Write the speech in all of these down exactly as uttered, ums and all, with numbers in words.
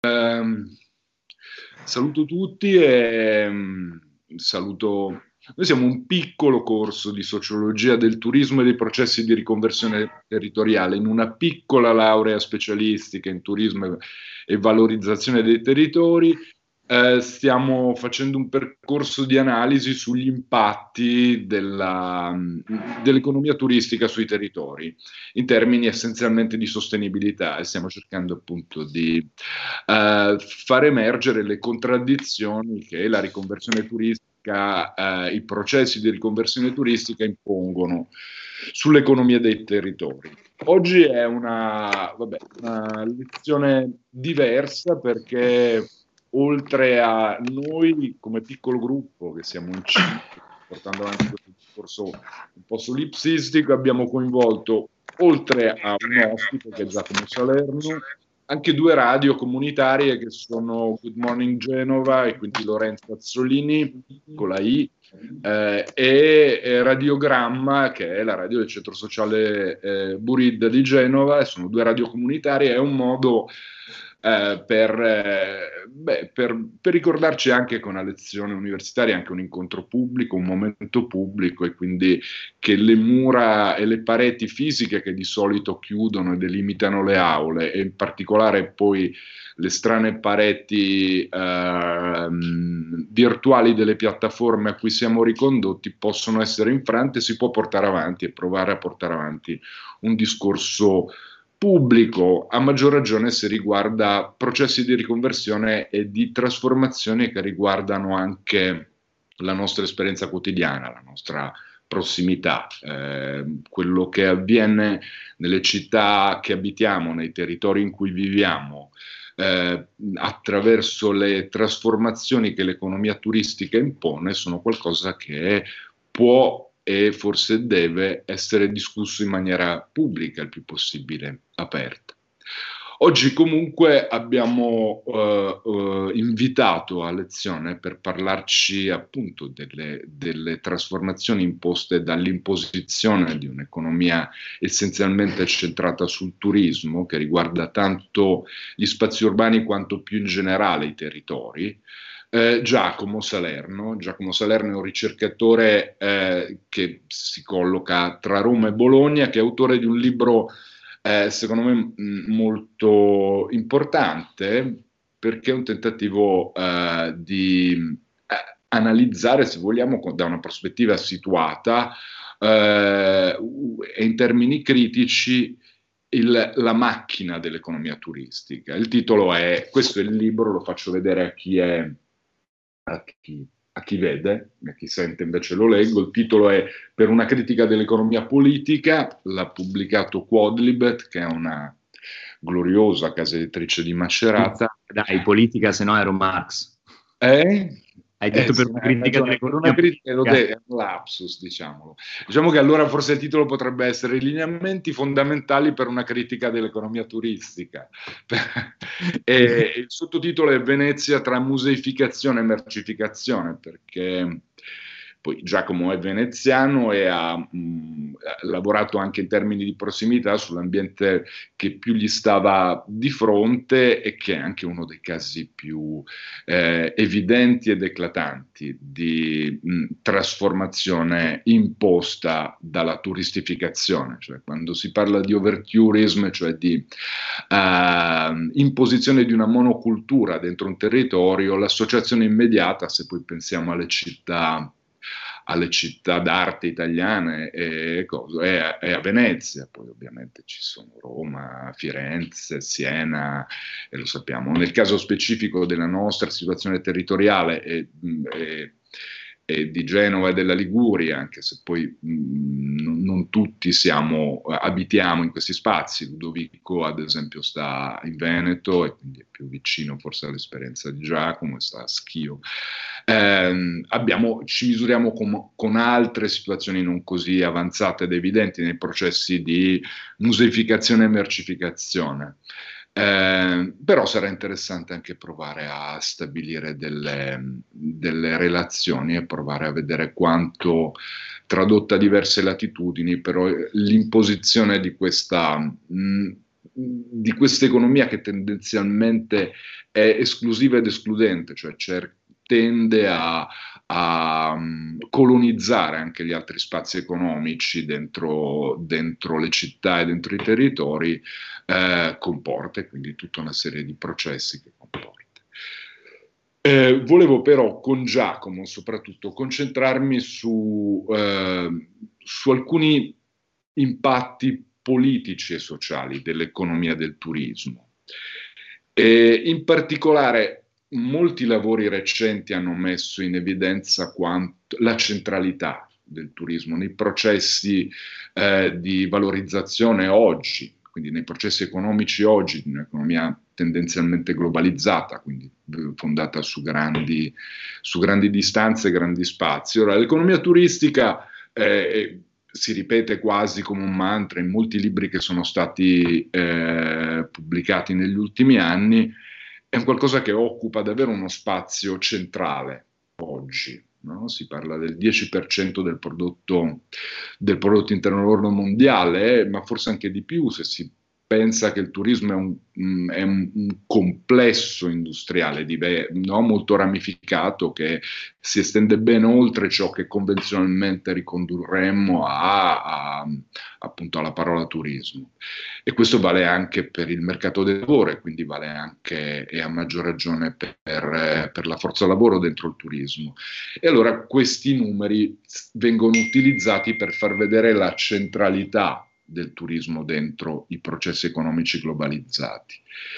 Ehm, saluto tutti e mm, saluto. Noi siamo un piccolo corso di sociologia del turismo e dei processi di riconversione territoriale, in una piccola laurea specialistica in turismo e e valorizzazione dei territori. Eh, stiamo facendo un percorso di analisi sugli impatti della- dell'economia turistica sui territori, in termini essenzialmente di sostenibilità, e stiamo cercando appunto di eh, far emergere le contraddizioni che la riconversione turistica, eh, i processi di riconversione turistica impongono sull'economia dei territori. Oggi è una, vabbè, una lezione diversa perché oltre a noi come piccolo gruppo che siamo in cinque portando avanti questo discorso un po' solipsistico, abbiamo coinvolto oltre a un ospite che è Giacomo Salerno anche due radio comunitarie che sono Good Morning Genova e quindi Lorenzo Azzolini con la I, eh, e, e Radiogramma, che è la radio del centro sociale eh, Burid di Genova, e sono due radio comunitarie. È un modo eh, per, eh, beh, per, per ricordarci anche che una lezione universitaria è anche un incontro pubblico, un momento pubblico, e quindi che le mura e le pareti fisiche che di solito chiudono e delimitano le aule, e in particolare poi le strane pareti ehm, virtuali delle piattaforme a cui siamo ricondotti, possono essere infrante. Si può portare avanti e provare a portare avanti un discorso pubblico, a maggior ragione se riguarda processi di riconversione e di trasformazione che riguardano anche la nostra esperienza quotidiana, la nostra prossimità, eh, quello che avviene nelle città che abitiamo, nei territori in cui viviamo, eh, attraverso le trasformazioni che l'economia turistica impone, sono qualcosa che può e forse deve essere discusso in maniera pubblica, il più possibile aperta. Oggi comunque abbiamo eh, eh, invitato a lezione per parlarci appunto delle, delle trasformazioni imposte dall'imposizione di un'economia essenzialmente centrata sul turismo, che riguarda tanto gli spazi urbani quanto più in generale i territori. Eh, Giacomo Salerno. Giacomo Salerno è un ricercatore eh, che si colloca tra Roma e Bologna, che è autore di un libro eh, secondo me mh, molto importante, perché è un tentativo eh, di eh, analizzare, se vogliamo, da una prospettiva situata eh, e in termini critici il, la macchina dell'economia turistica. Il titolo è, questo è il libro, lo faccio vedere a chi è, a chi, a chi vede, a chi sente invece lo leggo. Il titolo è Per una critica dell'economia politica, l'ha pubblicato Quodlibet, che è una gloriosa casa editrice di Macerata. Dai, politica, se no ero Marx. Eh? Hai Eh detto per sì, una hai critica ragione, per una dell'economia critica lo politica. de- è un lapsus, diciamolo. Diciamo che allora forse il titolo potrebbe essere I lineamenti fondamentali per una critica dell'economia turistica. E il sottotitolo è Venezia tra museificazione e mercificazione, perché poi Giacomo è veneziano e ha, mh, ha lavorato anche in termini di prossimità sull'ambiente che più gli stava di fronte, e che è anche uno dei casi più eh, evidenti ed eclatanti di mh, trasformazione imposta dalla turistificazione, cioè quando si parla di overtourism, cioè di uh, imposizione di una monocultura dentro un territorio, l'associazione immediata, se poi pensiamo alle città alle città d'arte italiane e cose, è, a- è a Venezia. Poi ovviamente ci sono Roma, Firenze, Siena, e lo sappiamo. Nel caso specifico della nostra situazione territoriale e, e- e di Genova e della Liguria, anche se poi mh, non, non tutti siamo, abitiamo in questi spazi. Ludovico, ad esempio, sta in Veneto e quindi è più vicino forse all'esperienza di Giacomo, e sta a Schio. Eh, abbiamo, ci misuriamo con, con altre situazioni non così avanzate ed evidenti nei processi di museificazione e mercificazione. Eh, però sarà interessante anche provare a stabilire delle, delle relazioni e provare a vedere quanto, tradotta a diverse latitudini, però l'imposizione di questa mh, di questa economia che tendenzialmente è esclusiva ed escludente, cioè cer- tende a, a um, colonizzare anche gli altri spazi economici dentro, dentro le città e dentro i territori, eh, comporta quindi tutta una serie di processi che comporta. Eh, volevo però con Giacomo soprattutto concentrarmi su, eh, su alcuni impatti politici e sociali dell'economia del turismo. E in particolare molti lavori recenti hanno messo in evidenza quanto, la centralità del turismo nei processi eh, di valorizzazione oggi, quindi nei processi economici oggi, di un'economia tendenzialmente globalizzata, quindi fondata su grandi, su grandi distanze, grandi spazi. Ora, l'economia turistica eh, si ripete quasi come un mantra in molti libri che sono stati eh, pubblicati negli ultimi anni, è un qualcosa che occupa davvero uno spazio centrale oggi. No? Si parla del dieci per cento del prodotto, del prodotto interno lordo mondiale, eh, ma forse anche di più se si pensa che il turismo è un, mm, è un, un complesso industriale dive- no? molto ramificato che si estende ben oltre ciò che convenzionalmente ricondurremmo a, a, appunto alla parola turismo. E questo vale anche per il mercato del lavoro, e quindi vale anche e a maggior ragione per, per la forza lavoro dentro il turismo. E allora questi numeri vengono utilizzati per far vedere la centralità del turismo dentro i processi economici globalizzati.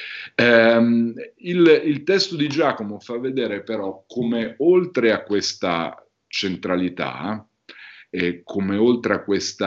Um, il, il testo di Giacomo fa vedere però come oltre a questa centralità e come oltre a questo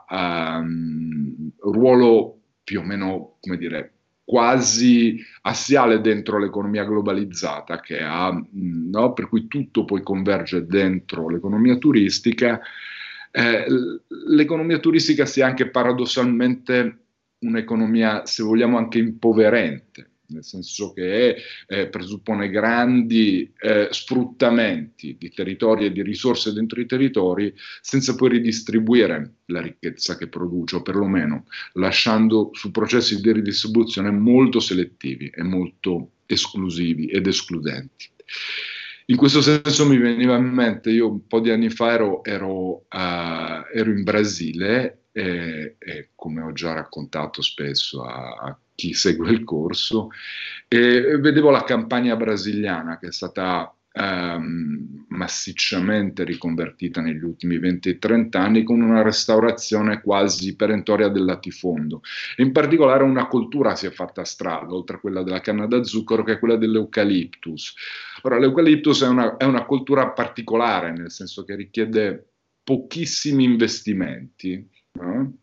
um, ruolo più o meno, come dire, quasi assiale dentro l'economia globalizzata, che ha, no, per cui tutto poi converge dentro l'economia turistica, eh, l'economia turistica sia anche paradossalmente un'economia, se vogliamo, anche impoverente, nel senso che eh, presuppone grandi eh, sfruttamenti di territori e di risorse dentro i territori senza poi ridistribuire la ricchezza che produce, o perlomeno lasciando su processi di ridistribuzione molto selettivi e molto esclusivi ed escludenti. In questo senso mi veniva in mente, io un po' di anni fa ero, ero, uh, ero in Brasile e, e come ho già raccontato spesso a, a chi segue il corso, e vedevo la campagna brasiliana che è stata ehm, massicciamente riconvertita negli ultimi venti trenta anni con una restaurazione quasi perentoria del latifondo. E in particolare una cultura si è fatta strada, oltre a quella della canna da zucchero, che è quella dell'eucaliptus. Ora, l'eucaliptus è una, è una cultura particolare, nel senso che richiede pochissimi investimenti, no?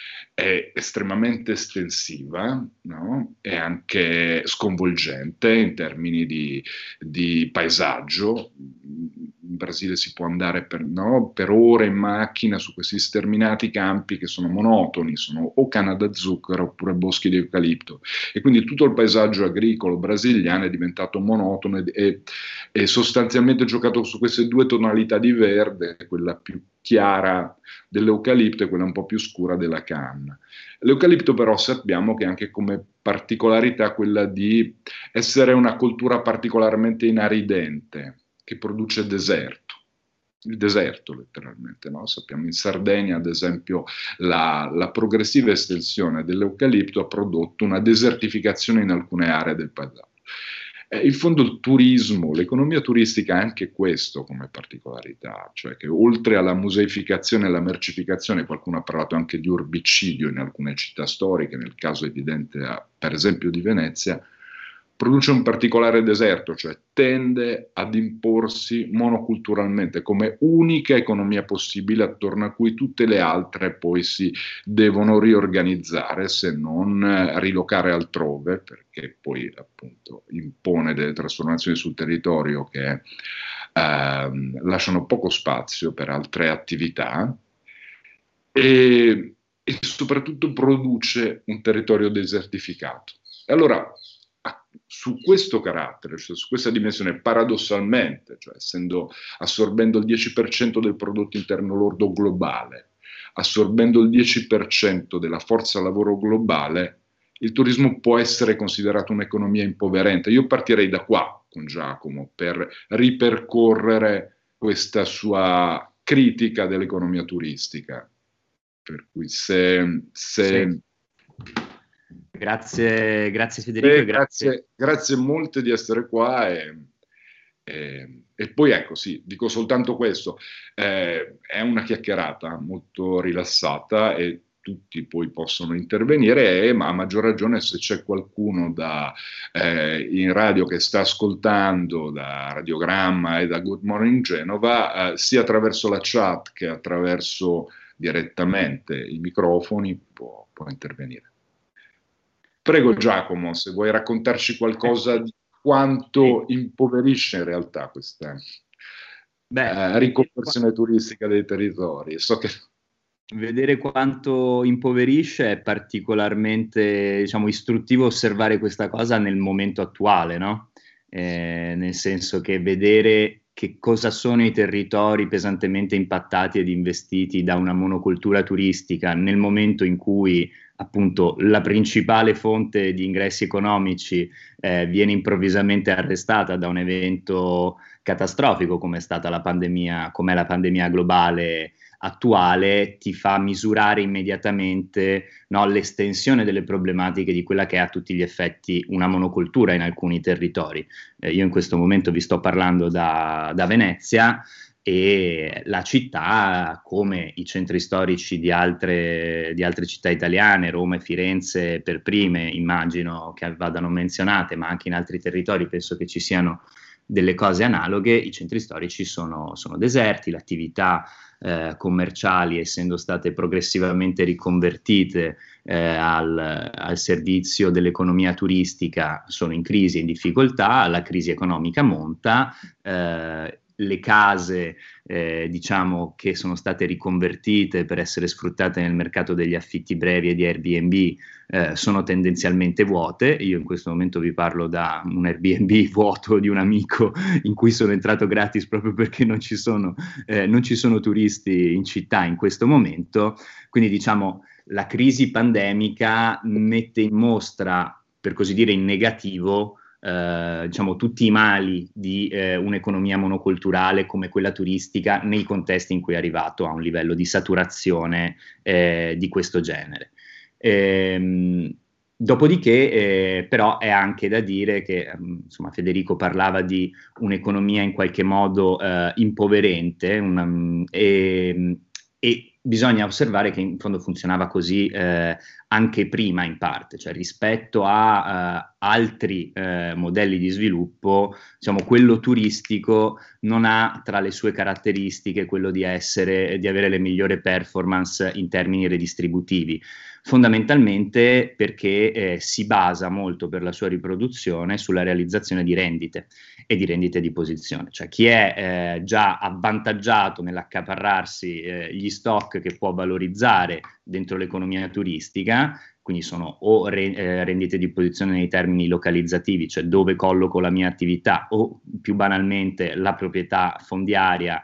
È estremamente estensiva, no? È anche sconvolgente in termini di, di paesaggio. In Brasile si può andare per, no? per ore in macchina su questi sterminati campi che sono monotoni, sono o canna da zucchero oppure boschi di eucalipto. E quindi tutto il paesaggio agricolo brasiliano è diventato monotono e, e, e sostanzialmente giocato su queste due tonalità di verde, quella più chiara dell'eucalipto e quella un po' più scura della canna. L'eucalipto però sappiamo che ha anche come particolarità quella di essere una coltura particolarmente inaridente, che produce deserto. Il deserto letteralmente, no? Sappiamo in Sardegna ad esempio la, la progressiva estensione dell'eucalipto ha prodotto una desertificazione in alcune aree del paesaggio. Eh, in fondo il turismo, l'economia turistica ha anche questo come particolarità, cioè che oltre alla museificazione e alla mercificazione, qualcuno ha parlato anche di urbicidio in alcune città storiche, nel caso evidente a, per esempio di Venezia, produce un particolare deserto, cioè tende ad imporsi monoculturalmente come unica economia possibile attorno a cui tutte le altre poi si devono riorganizzare, se non eh, rilocare altrove, perché poi appunto impone delle trasformazioni sul territorio che ehm, lasciano poco spazio per altre attività e, e soprattutto produce un territorio desertificato. E allora su questo carattere, cioè su questa dimensione, paradossalmente, cioè essendo, assorbendo il dieci per cento del prodotto interno lordo globale, assorbendo il dieci per cento della forza lavoro globale, il turismo può essere considerato un'economia impoverente. Io partirei da qua con Giacomo per ripercorrere questa sua critica dell'economia turistica. Per cui se, Sì. se Grazie, grazie Federico Beh, e grazie. grazie, grazie molte di essere qua e, e- e poi ecco, sì, dico soltanto questo, eh, è una chiacchierata molto rilassata e tutti poi possono intervenire, e, ma a maggior ragione se c'è qualcuno da, eh, in radio che sta ascoltando da Radiogramma e da Good Morning Genova, eh, sia attraverso la chat che attraverso direttamente i microfoni, può può intervenire. Prego Giacomo, se vuoi raccontarci qualcosa di Sì. quanto impoverisce in realtà questa Beh, eh, vedere, qua- riconversione turistica dei territori. So che vedere quanto impoverisce è particolarmente, diciamo, istruttivo osservare questa cosa nel momento attuale, no? Eh, nel senso che vedere che cosa sono i territori pesantemente impattati ed investiti da una monocultura turistica nel momento in cui appunto la principale fonte di ingressi economici eh, viene improvvisamente arrestata da un evento catastrofico come è stata la pandemia, come è la pandemia globale attuale, ti fa misurare immediatamente, no, l'estensione delle problematiche di quella che è a tutti gli effetti una monocultura in alcuni territori. Eh, io in questo momento vi sto parlando da, da Venezia, e la città, come i centri storici di altre, di altre città italiane, Roma e Firenze per prime, immagino che vadano menzionate, ma anche in altri territori penso che ci siano delle cose analoghe. I centri storici sono, sono deserti, l'attività eh, commerciali, essendo state progressivamente riconvertite eh, al, al servizio dell'economia turistica, sono in crisi e in difficoltà, la crisi economica monta, eh, le case eh, diciamo che sono state riconvertite per essere sfruttate nel mercato degli affitti brevi e di Airbnb eh, sono tendenzialmente vuote. Io in questo momento vi parlo da un Airbnb vuoto di un amico in cui sono entrato gratis proprio perché non ci sono, eh, non ci sono turisti in città in questo momento. Quindi diciamo la crisi pandemica mette in mostra, per così dire in negativo, eh, diciamo, tutti i mali di eh, un'economia monoculturale come quella turistica nei contesti in cui è arrivato a un livello di saturazione eh, di questo genere. Ehm, Dopodiché, eh, però, è anche da dire che, ehm, insomma, Federico parlava di un'economia in qualche modo eh, impoverente, una, e, e bisogna osservare che in fondo funzionava così eh, anche prima in parte, cioè rispetto a uh, altri uh, modelli di sviluppo, diciamo, quello turistico non ha tra le sue caratteristiche quello di essere, di avere le migliori performance in termini redistributivi, fondamentalmente perché eh, si basa molto per la sua riproduzione sulla realizzazione di rendite e di rendite di posizione, cioè chi è eh, già avvantaggiato nell'accaparrarsi eh, gli stock che può valorizzare dentro l'economia turistica, quindi sono o re, eh, rendite di posizione nei termini localizzativi, cioè dove colloco la mia attività, o più banalmente la proprietà fondiaria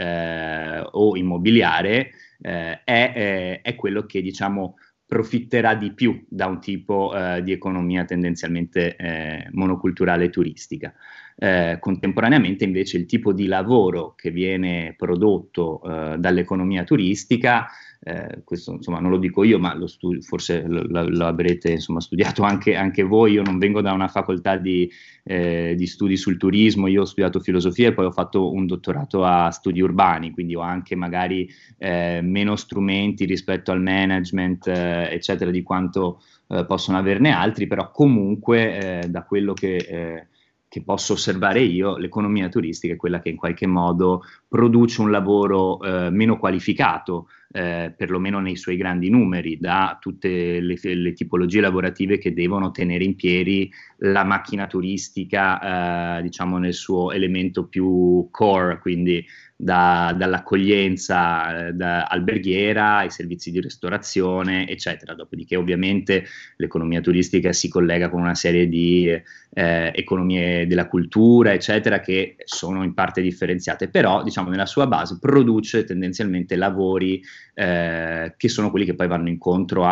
eh, o immobiliare, eh, è, eh, è quello che diciamo profitterà di più da un tipo eh, di economia tendenzialmente eh, monoculturale e turistica. Eh, contemporaneamente invece il tipo di lavoro che viene prodotto eh, dall'economia turistica, eh, questo insomma non lo dico io, ma lo stu- forse lo, lo, lo avrete insomma, studiato anche, anche voi. Io non vengo da una facoltà di, eh, di studi sul turismo, io ho studiato filosofia e poi ho fatto un dottorato a studi urbani, quindi ho anche magari eh, meno strumenti rispetto al management, eh, eccetera, di quanto eh, possono averne altri, però comunque eh, da quello che... Eh, che posso osservare io, l'economia turistica è quella che in qualche modo produce un lavoro eh, meno qualificato, eh, perlomeno nei suoi grandi numeri, da tutte le, le tipologie lavorative che devono tenere in piedi la macchina turistica, eh, diciamo nel suo elemento più core, quindi da, dall'accoglienza eh, da alberghiera ai servizi di ristorazione, eccetera. Dopodiché ovviamente l'economia turistica si collega con una serie di eh, economie della cultura, eccetera, che sono in parte differenziate, però diciamo nella sua base produce tendenzialmente lavori eh, che sono quelli che poi vanno incontro a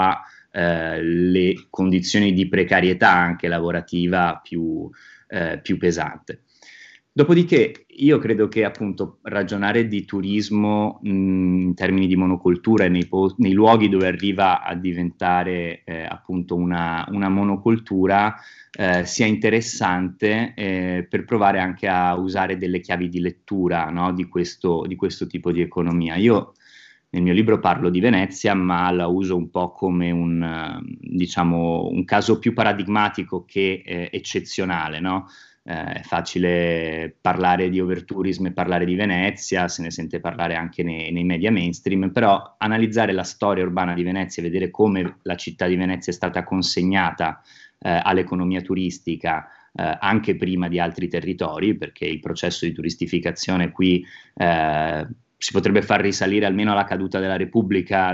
eh, le condizioni di precarietà anche lavorativa più, eh, più pesante. Dopodiché io credo che appunto ragionare di turismo mh, in termini di monocoltura e nei, po- nei luoghi dove arriva a diventare eh, appunto una, una monocoltura eh, sia interessante eh, per provare anche a usare delle chiavi di lettura, no, di questo, di questo tipo di economia. Io nel mio libro parlo di Venezia, ma la uso un po' come un, eh, diciamo, un caso più paradigmatico che eh, eccezionale, no? Eh, è facile parlare di overtourism e parlare di Venezia, se ne sente parlare anche nei, nei media mainstream, però analizzare la storia urbana di Venezia e vedere come la città di Venezia è stata consegnata eh, all'economia turistica eh, anche prima di altri territori, perché il processo di turistificazione qui eh, si potrebbe far risalire almeno alla caduta della Repubblica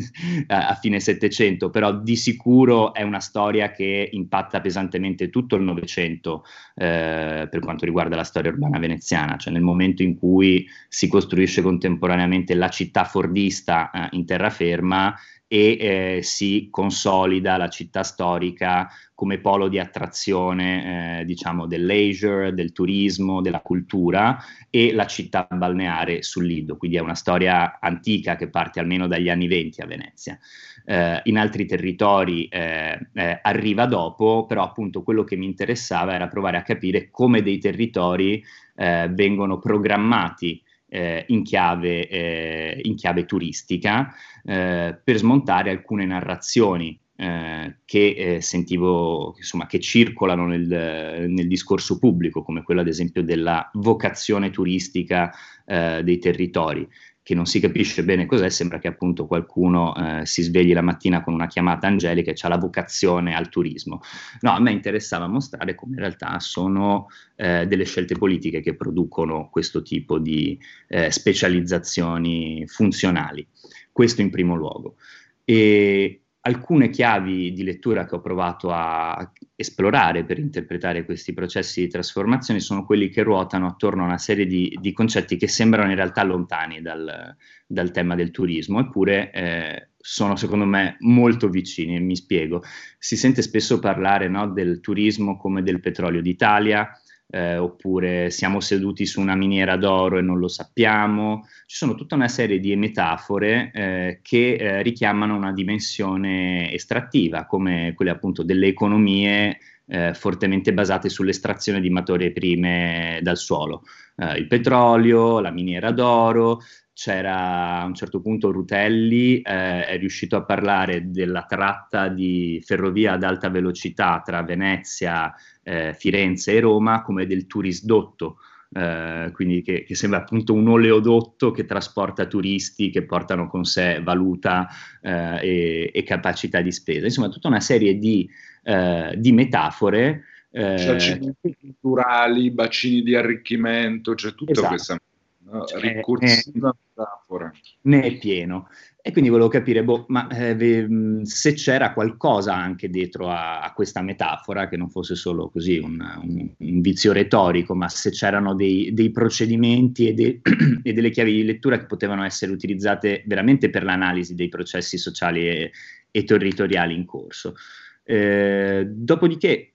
a fine Settecento, però di sicuro è una storia che impatta pesantemente tutto il Novecento eh, per quanto riguarda la storia urbana veneziana, cioè nel momento in cui si costruisce contemporaneamente la città fordista eh, in terraferma e eh, si consolida la città storica come polo di attrazione, eh, diciamo, del leisure, del turismo, della cultura, e la città balneare sul Lido, quindi è una storia antica che parte almeno dagli anni venti a Venezia. Eh, in altri territori eh, eh, arriva dopo, però appunto quello che mi interessava era provare a capire come dei territori eh, vengono programmati eh, in chiave, eh, in chiave turistica eh, per smontare alcune narrazioni eh, che eh, sentivo, insomma, che circolano nel, nel discorso pubblico, come quella ad esempio della vocazione turistica eh, dei territori, che non si capisce bene cos'è, sembra che appunto qualcuno eh, si svegli la mattina con una chiamata angelica e ha la vocazione al turismo. No, a me interessava mostrare come in realtà sono eh, delle scelte politiche che producono questo tipo di eh, specializzazioni funzionali. Questo in primo luogo. E alcune chiavi di lettura che ho provato a esplorare per interpretare questi processi di trasformazione sono quelli che ruotano attorno a una serie di, di concetti che sembrano in realtà lontani dal, dal tema del turismo, eppure eh, sono secondo me molto vicini, e mi spiego. Si sente spesso parlare, no, del turismo come del petrolio d'Italia, eh, oppure siamo seduti su una miniera d'oro e non lo sappiamo. Ci sono tutta una serie di metafore eh, che eh, richiamano una dimensione estrattiva, come quelle appunto delle economie eh, fortemente basate sull'estrazione di materie prime dal suolo. Eh, il petrolio, la miniera d'oro. C'era a un certo punto Rutelli, eh, è riuscito a parlare della tratta di ferrovia ad alta velocità tra Venezia, eh, Firenze e Roma come del turisdotto, eh, quindi che, che sembra appunto un oleodotto che trasporta turisti che portano con sé valuta eh, e, e capacità di spesa. Insomma, tutta una serie di, eh, di metafore. Eh, Giacimenti culturali, bacini di arricchimento, c'è tutta esatto. questa no, Cioè, eh, ricorsiva metafora. ne è pieno. E quindi volevo capire, boh, ma eh, ve- se c'era qualcosa anche dietro a, a questa metafora, che non fosse solo così un, un- un vizio retorico, ma se c'erano dei, dei procedimenti e, de- e delle chiavi di lettura che potevano essere utilizzate veramente per l'analisi dei processi sociali e, e territoriali in corso. Eh, dopodiché,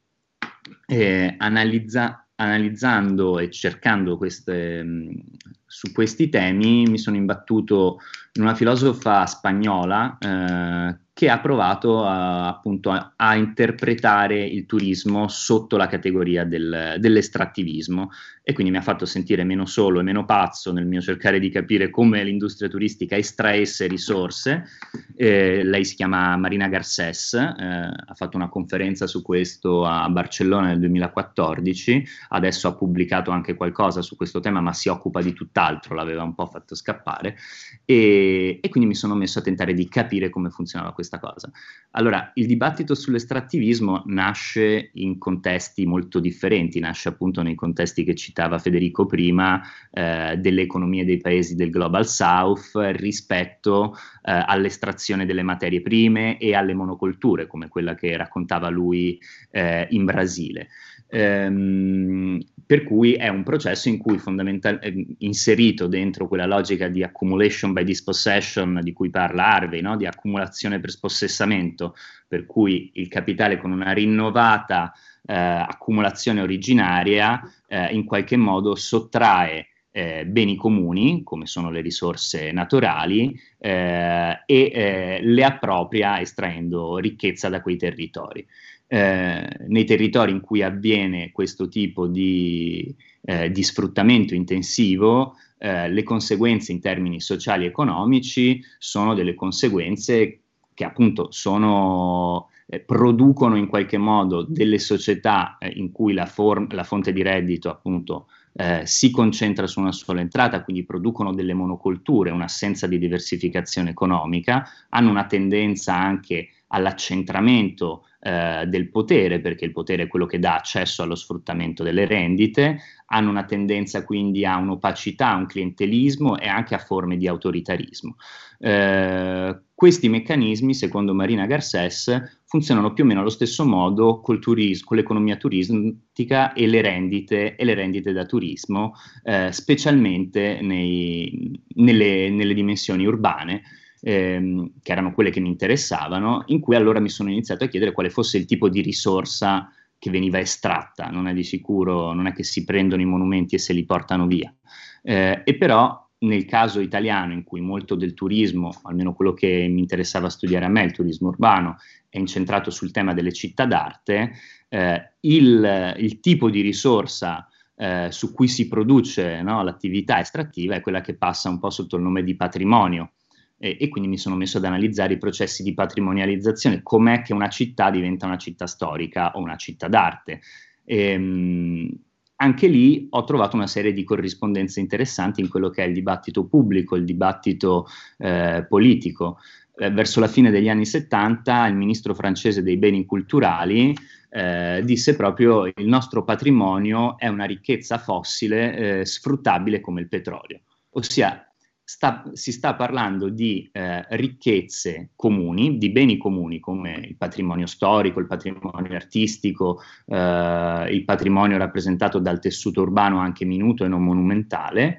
eh, analizza- analizzando e cercando queste, mh, su questi temi, mi sono imbattuto in una filosofa spagnola eh, che ha provato a, appunto a, a interpretare il turismo sotto la categoria del, dell'estrattivismo, e quindi mi ha fatto sentire meno solo e meno pazzo nel mio cercare di capire come l'industria turistica estraesse risorse. Eh, lei si chiama Marina Garcés, eh, ha fatto una conferenza su questo a Barcellona nel duemilaquattordici, adesso ha pubblicato anche qualcosa su questo tema, ma si occupa di tutt'altro, l'aveva un po' fatto scappare, e, e quindi mi sono messo a tentare di capire come funzionava questa cosa. Allora, il dibattito sull'estrattivismo nasce in contesti molto differenti, nasce appunto nei contesti che citava Federico prima, eh, delle economie dei paesi del Global South rispetto eh, all'estrazione delle materie prime e alle monocolture, come quella che raccontava lui eh, in Brasile. Ehm, per cui è un processo in cui fondamentalmente inserito dentro quella logica di accumulation by dispossession di cui parla Harvey, no? Di accumulazione per spossessamento, per cui il capitale con una rinnovata eh, accumulazione originaria eh, in qualche modo sottrae eh, beni comuni, come sono le risorse naturali, eh, e eh, le appropria estraendo ricchezza da quei territori. Eh, nei territori in cui avviene questo tipo di, eh, di sfruttamento intensivo, eh, le conseguenze in termini sociali e economici sono delle conseguenze che appunto sono, eh, producono in qualche modo delle società eh, in cui la, form- la fonte di reddito appunto eh, si concentra su una sola entrata, quindi producono delle monocolture, un'assenza di diversificazione economica, hanno una tendenza anche all'accentramento eh, del potere, perché il potere è quello che dà accesso allo sfruttamento delle rendite, hanno una tendenza quindi a un'opacità, a un clientelismo e anche a forme di autoritarismo. Eh, questi meccanismi, secondo Marina Garcés, funzionano più o meno allo stesso modo col turismo, con l'economia turistica e le rendite, e le rendite da turismo, eh, specialmente nei, nelle, nelle dimensioni urbane, Ehm, che erano quelle che mi interessavano, in cui allora mi sono iniziato a chiedere quale fosse il tipo di risorsa che veniva estratta. Non è di sicuro, non è che si prendono i monumenti e se li portano via. Eh, e però nel caso italiano, in cui molto del turismo, almeno quello che mi interessava studiare a me, il turismo urbano, è incentrato sul tema delle città d'arte, eh, il, il tipo di risorsa eh, su cui si produce, no, l'attività estrattiva è quella che passa un po' sotto il nome di patrimonio. E, e quindi mi sono messo ad analizzare i processi di patrimonializzazione, com'è che una città diventa una città storica o una città d'arte. E, mh, anche lì ho trovato una serie di corrispondenze interessanti in quello che è il dibattito pubblico, il dibattito eh, politico. Eh, verso la fine degli anni settanta il ministro francese dei beni culturali eh, disse proprio: il nostro patrimonio è una ricchezza fossile eh, sfruttabile come il petrolio, ossia Sta, si sta parlando di eh, ricchezze comuni, di beni comuni come il patrimonio storico, il patrimonio artistico, eh, il patrimonio rappresentato dal tessuto urbano anche minuto e non monumentale,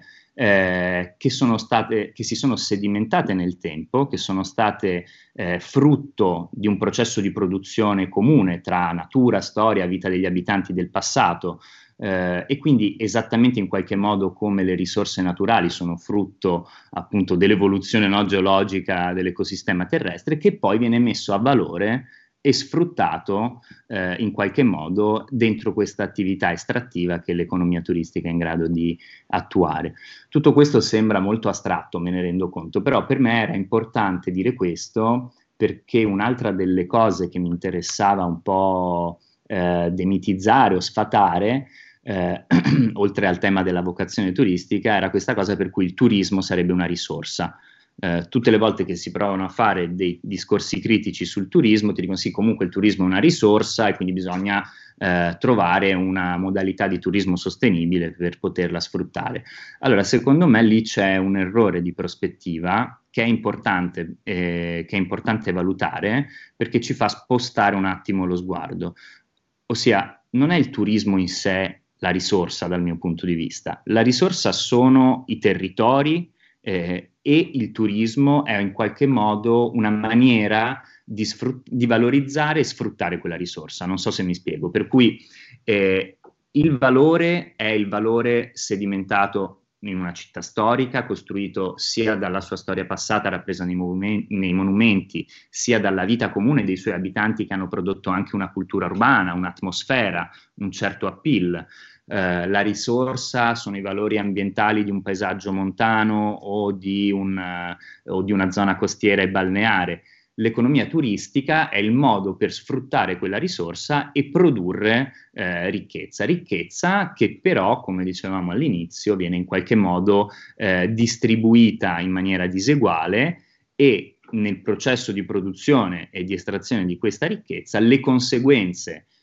eh, che, sono state, che si sono sedimentate nel tempo, che sono state eh, frutto di un processo di produzione comune tra natura, storia, vita degli abitanti del passato. Eh, e quindi esattamente in qualche modo come le risorse naturali sono frutto appunto dell'evoluzione, no, geologica dell'ecosistema terrestre, che poi viene messo a valore e sfruttato eh, in qualche modo dentro questa attività estrattiva che l'economia turistica è in grado di attuare. Tutto questo sembra molto astratto, me ne rendo conto, però per me era importante dire questo perché un'altra delle cose che mi interessava un po' eh, demitizzare o sfatare, Eh, oltre al tema della vocazione turistica, era questa cosa per cui il turismo sarebbe una risorsa. Eh, tutte le volte che si provano a fare dei discorsi critici sul turismo ti dicono sì, comunque il turismo è una risorsa e quindi bisogna eh, trovare una modalità di turismo sostenibile per poterla sfruttare. Allora, secondo me lì c'è un errore di prospettiva che è importante, eh, che è importante valutare, perché ci fa spostare un attimo lo sguardo. Ossia, non è il turismo in sé la risorsa dal mio punto di vista. La risorsa sono i territori eh, e il turismo è in qualche modo una maniera di, sfrut- di valorizzare e sfruttare quella risorsa. Non so se mi spiego. Per cui eh, il valore è il valore sedimentato in una città storica, costruito sia dalla sua storia passata rappresa nei, monumen- nei monumenti, sia dalla vita comune dei suoi abitanti che hanno prodotto anche una cultura urbana, un'atmosfera, un certo appeal. Eh, la risorsa sono i valori ambientali di un paesaggio montano o di, un, uh, o di una zona costiera e balneare. L'economia turistica è il modo per sfruttare quella risorsa e produrre eh, ricchezza, ricchezza che però, come dicevamo all'inizio, viene in qualche modo eh, distribuita in maniera diseguale e nel processo di produzione e di estrazione di questa ricchezza le conseguenze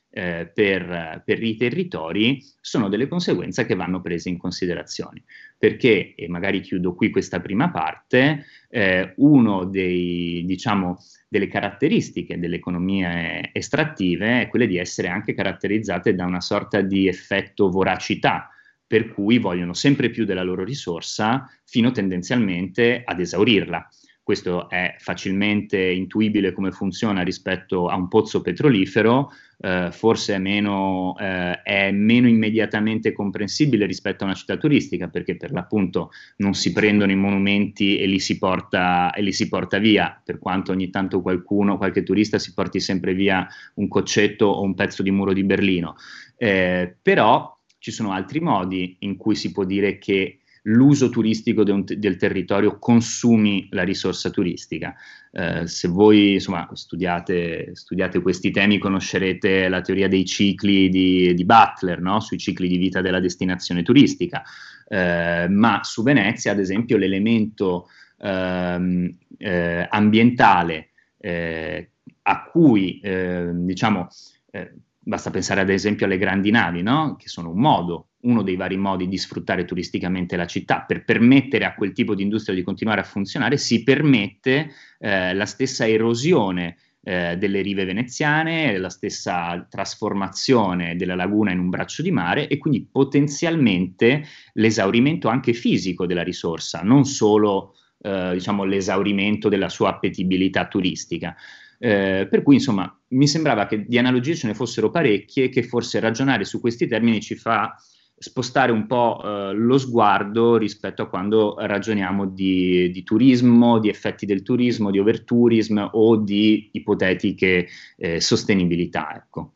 eh, per, per i territori, sono delle conseguenze che vanno prese in considerazione. Perché, e magari chiudo qui questa prima parte, eh, uno dei, diciamo, delle caratteristiche delle economie estrattive è quella di essere anche caratterizzate da una sorta di effetto voracità, per cui vogliono sempre più della loro risorsa fino tendenzialmente ad esaurirla. Questo è facilmente intuibile come funziona rispetto a un pozzo petrolifero, eh, forse è meno, eh, è meno immediatamente comprensibile rispetto a una città turistica, perché per l'appunto non si prendono i monumenti e li si porta, e li si porta via, per quanto ogni tanto qualcuno, qualche turista si porti sempre via un coccetto o un pezzo di muro di Berlino. Eh, però ci sono altri modi in cui si può dire che l'uso turistico de un, del territorio consumi la risorsa turistica. Eh, se voi insomma, studiate, studiate questi temi, conoscerete la teoria dei cicli di, di Butler, no? Sui cicli di vita della destinazione turistica. Eh, ma su Venezia, ad esempio, l'elemento ehm, eh, ambientale eh, a cui, eh, diciamo, eh, basta pensare ad esempio alle grandi navi, no? Che sono un modo, uno dei vari modi di sfruttare turisticamente la città. Per permettere a quel tipo di industria di continuare a funzionare, si permette eh, la stessa erosione eh, delle rive veneziane, la stessa trasformazione della laguna in un braccio di mare e quindi potenzialmente l'esaurimento anche fisico della risorsa, non solo eh, diciamo, l'esaurimento della sua appetibilità turistica. Eh, per cui, insomma, mi sembrava che di analogie ce ne fossero parecchie, che forse ragionare su questi termini ci fa spostare un po' eh, lo sguardo rispetto a quando ragioniamo di, di turismo, di effetti del turismo, di overtourism o di ipotetiche eh, sostenibilità, ecco.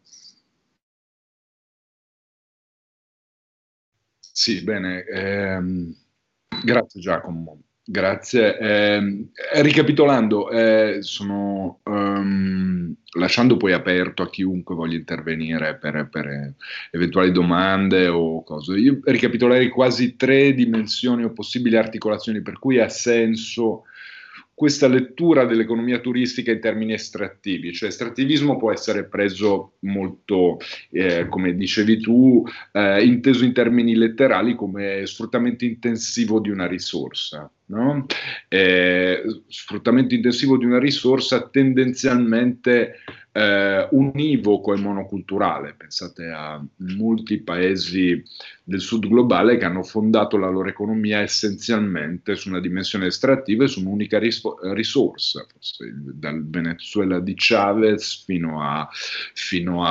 Sì, bene, ehm, grazie Giacomo, grazie. Ehm, ricapitolando, eh, sono, ehm, lasciando poi aperto a chiunque voglia intervenire per, per eventuali domande o cose, io ricapitolerei quasi tre dimensioni o possibili articolazioni per cui ha senso questa lettura dell'economia turistica in termini estrattivi, cioè estrattivismo può essere preso molto, eh, come dicevi tu, eh, inteso in termini letterali come sfruttamento intensivo di una risorsa. No? Eh, sfruttamento intensivo di una risorsa tendenzialmente eh, univoco e monoculturale. Pensate a molti paesi del sud globale che hanno fondato la loro economia essenzialmente su una dimensione estrattiva e su un'unica ris- risorsa, forse dal Venezuela di Chavez fino a, fino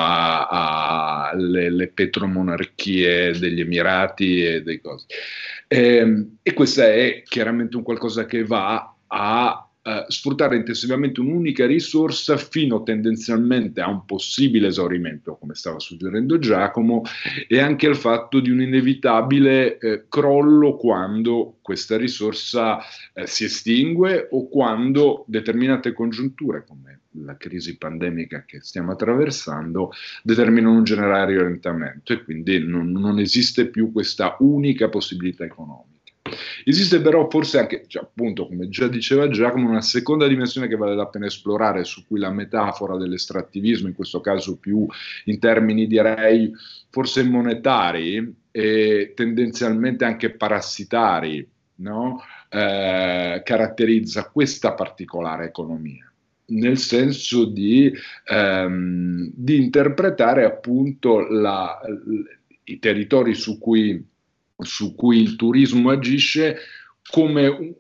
a, a le, le petromonarchie degli Emirati e dei cosi. E, e questo è chiaramente un qualcosa che va a Uh, sfruttare intensivamente un'unica risorsa fino tendenzialmente a un possibile esaurimento, come stava suggerendo Giacomo, e anche al fatto di un inevitabile eh, crollo quando questa risorsa eh, si estingue o quando determinate congiunture, come la crisi pandemica che stiamo attraversando, determinano un generale orientamento e quindi non, non esiste più questa unica possibilità economica. Esiste però forse anche, cioè, appunto, come già diceva Giacomo, una seconda dimensione che vale la pena esplorare, su cui la metafora dell'estrattivismo, in questo caso più in termini direi forse monetari e tendenzialmente anche parassitari, no? eh, caratterizza questa particolare economia, nel senso di, ehm, di interpretare appunto la, i territori su cui su cui il turismo agisce come un,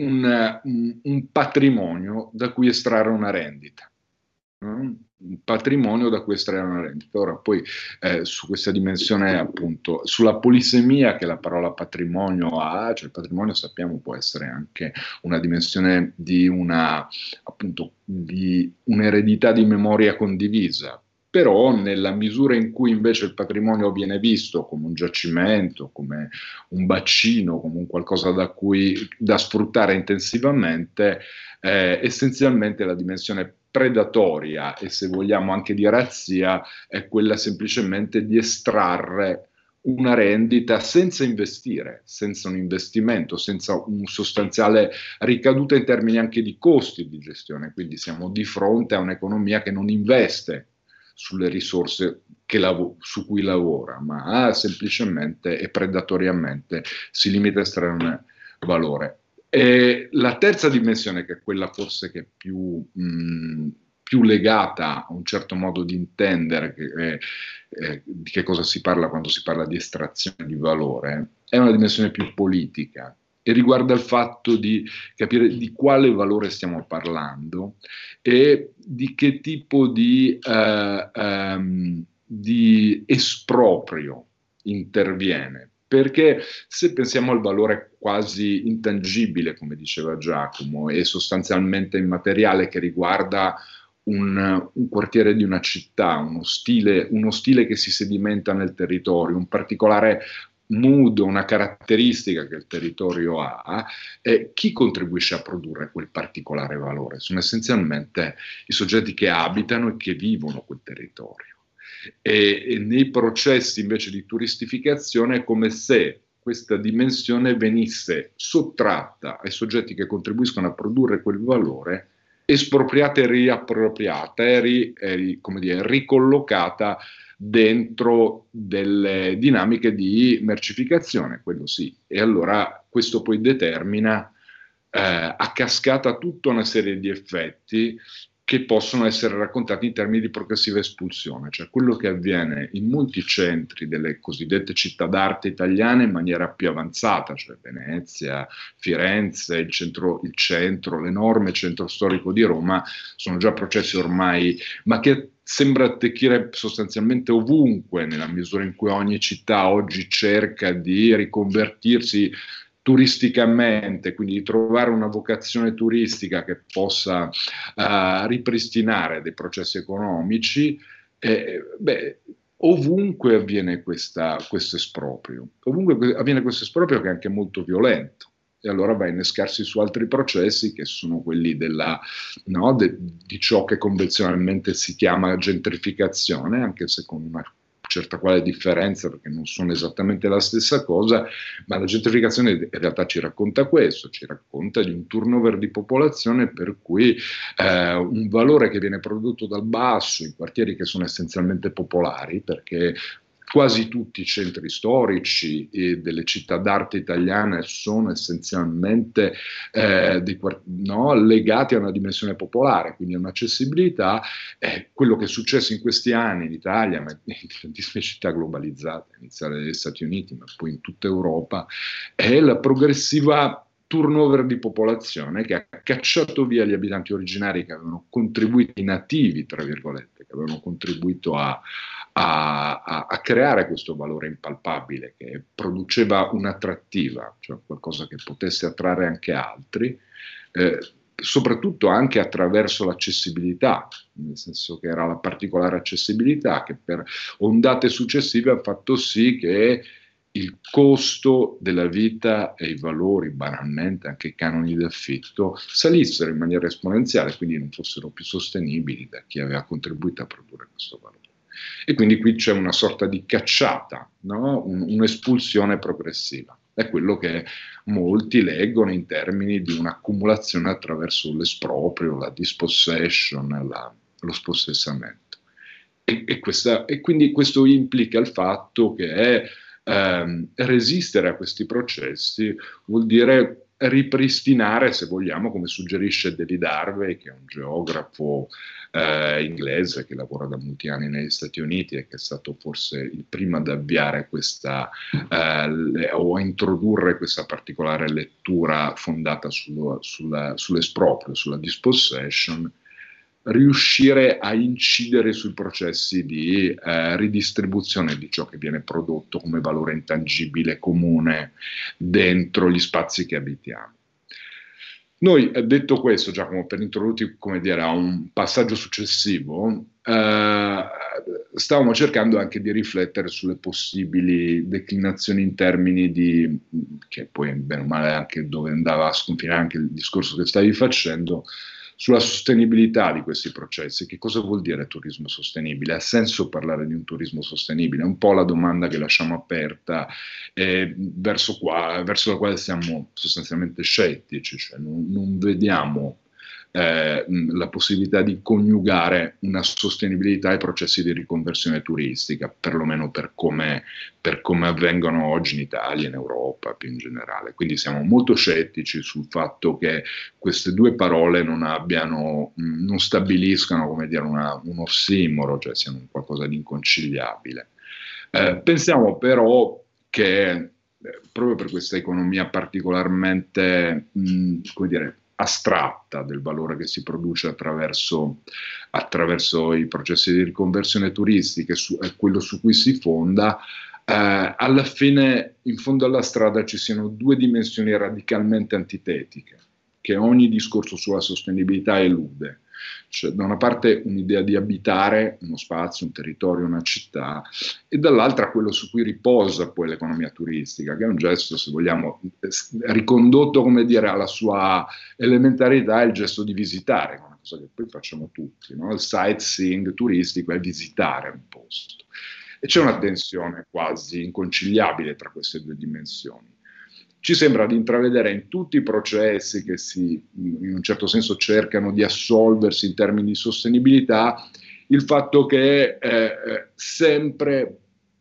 un, un patrimonio da cui estrarre una rendita. No? Un patrimonio da cui estrarre una rendita. Ora poi eh, su questa dimensione appunto, sulla polisemia che la parola patrimonio ha, cioè il patrimonio sappiamo può essere anche una dimensione di una appunto di un'eredità di memoria condivisa. Però nella misura in cui invece il patrimonio viene visto come un giacimento, come un bacino, come un qualcosa da, cui, da sfruttare intensivamente, eh, essenzialmente la dimensione predatoria e se vogliamo anche di razzia è quella semplicemente di estrarre una rendita senza investire, senza un investimento, senza un sostanziale ricaduta in termini anche di costi di gestione. Quindi siamo di fronte a un'economia che non investe sulle risorse che lav- su cui lavora, ma semplicemente e predatoriamente si limita a estrarne valore. E la terza dimensione, che è quella forse che è più, mh, più legata a un certo modo di intendere che, eh, eh, di che cosa si parla quando si parla di estrazione di valore, è una dimensione più politica e riguarda il fatto di capire di quale valore stiamo parlando e di che tipo di, eh, ehm, di esproprio interviene. Perché se pensiamo al valore quasi intangibile, come diceva Giacomo, e sostanzialmente immateriale che riguarda un, un quartiere di una città, uno stile, uno stile che si sedimenta nel territorio, un particolare mood, una caratteristica che il territorio ha, eh, chi contribuisce a produrre quel particolare valore? Sono essenzialmente i soggetti che abitano e che vivono quel territorio. E, e nei processi invece di turistificazione è come se questa dimensione venisse sottratta ai soggetti che contribuiscono a produrre quel valore, espropriata e riappropriata e ri, e, come dire, ricollocata dentro delle dinamiche di mercificazione, quello sì. E allora questo poi determina eh, a cascata tutta una serie di effetti che possono essere raccontati in termini di progressiva espulsione, cioè quello che avviene in molti centri delle cosiddette città d'arte italiane in maniera più avanzata, cioè Venezia, Firenze, il centro, il centro, l'enorme centro storico di Roma, sono già processi ormai, ma che sembra attecchire sostanzialmente ovunque, nella misura in cui ogni città oggi cerca di riconvertirsi turisticamente, quindi di trovare una vocazione turistica che possa uh, ripristinare dei processi economici, eh, beh, ovunque avviene questa, questo esproprio, ovunque avviene questo esproprio che è anche molto violento. E allora va a innescarsi su altri processi che sono quelli della, no, de, di ciò che convenzionalmente si chiama gentrificazione, anche se con una certa quale differenza, perché non sono esattamente la stessa cosa, ma la gentrificazione in realtà ci racconta questo, ci racconta di un turnover di popolazione per cui eh, un valore che viene prodotto dal basso in quartieri che sono essenzialmente popolari, perché quasi tutti i centri storici e delle città d'arte italiane sono essenzialmente eh, dei, no, legati a una dimensione popolare, quindi a un'accessibilità. Eh, quello che è successo in questi anni in Italia, ma in tantissime città globalizzate, a iniziare dagli Stati Uniti, ma poi in tutta Europa, è la progressiva turnover di popolazione che ha cacciato via gli abitanti originari che avevano contribuito, i nativi, tra virgolette, che avevano contribuito a, a, a, a creare questo valore impalpabile, che produceva un'attrattiva, cioè qualcosa che potesse attrarre anche altri, eh, soprattutto anche attraverso l'accessibilità, nel senso che era la particolare accessibilità che per ondate successive ha fatto sì che il costo della vita e i valori, banalmente anche i canoni d'affitto, salissero in maniera esponenziale, quindi non fossero più sostenibili da chi aveva contribuito a produrre questo valore. E quindi qui c'è una sorta di cacciata, no? Un, un'espulsione progressiva. È quello che molti leggono in termini di un'accumulazione attraverso l'esproprio, la dispossession, la, lo spossessamento. E, e, questa, e quindi questo implica il fatto che è Ehm, resistere a questi processi vuol dire ripristinare, se vogliamo, come suggerisce David Harvey, che è un geografo eh, inglese che lavora da molti anni negli Stati Uniti e che è stato forse il primo ad avviare questa eh, o a introdurre questa particolare lettura fondata sul, sulla, sull'esproprio, sulla dispossession, riuscire a incidere sui processi di eh, ridistribuzione di ciò che viene prodotto come valore intangibile comune dentro gli spazi che abitiamo. Noi, detto questo, Giacomo, per introdurti, come dire, a un passaggio successivo, eh, stavamo cercando anche di riflettere sulle possibili declinazioni in termini di, che poi bene o male anche dove andava a sconfinare anche il discorso che stavi facendo, sulla sostenibilità di questi processi. Che cosa vuol dire turismo sostenibile? Ha senso parlare di un turismo sostenibile? È un po' la domanda che lasciamo aperta, eh, verso, qua, verso la quale siamo sostanzialmente scettici, cioè non, non vediamo eh, la possibilità di coniugare una sostenibilità ai processi di riconversione turistica, perlomeno per come, per come avvengono oggi in Italia e in Europa più in generale. Quindi siamo molto scettici sul fatto che queste due parole non abbiano, non stabiliscano, come dire, una, un ossimoro, cioè siano qualcosa di inconciliabile. Eh, pensiamo però che eh, proprio per questa economia particolarmente, mh, come dire, astratta del valore che si produce attraverso, attraverso i processi di riconversione turistica, su, è quello su cui si fonda, eh, alla fine, in fondo alla strada, ci siano due dimensioni radicalmente antitetiche, che ogni discorso sulla sostenibilità elude. Cioè, da una parte un'idea di abitare uno spazio, un territorio, una città, e dall'altra quello su cui riposa poi l'economia turistica, che è un gesto, se vogliamo, ricondotto, come dire, alla sua elementarità, è il gesto di visitare, una cosa che poi facciamo tutti, no? Il sightseeing turistico è visitare un posto. E c'è una tensione quasi inconciliabile tra queste due dimensioni. Ci sembra di intravedere in tutti i processi che si, in un certo senso, cercano di assolversi in termini di sostenibilità, il fatto che eh, sempre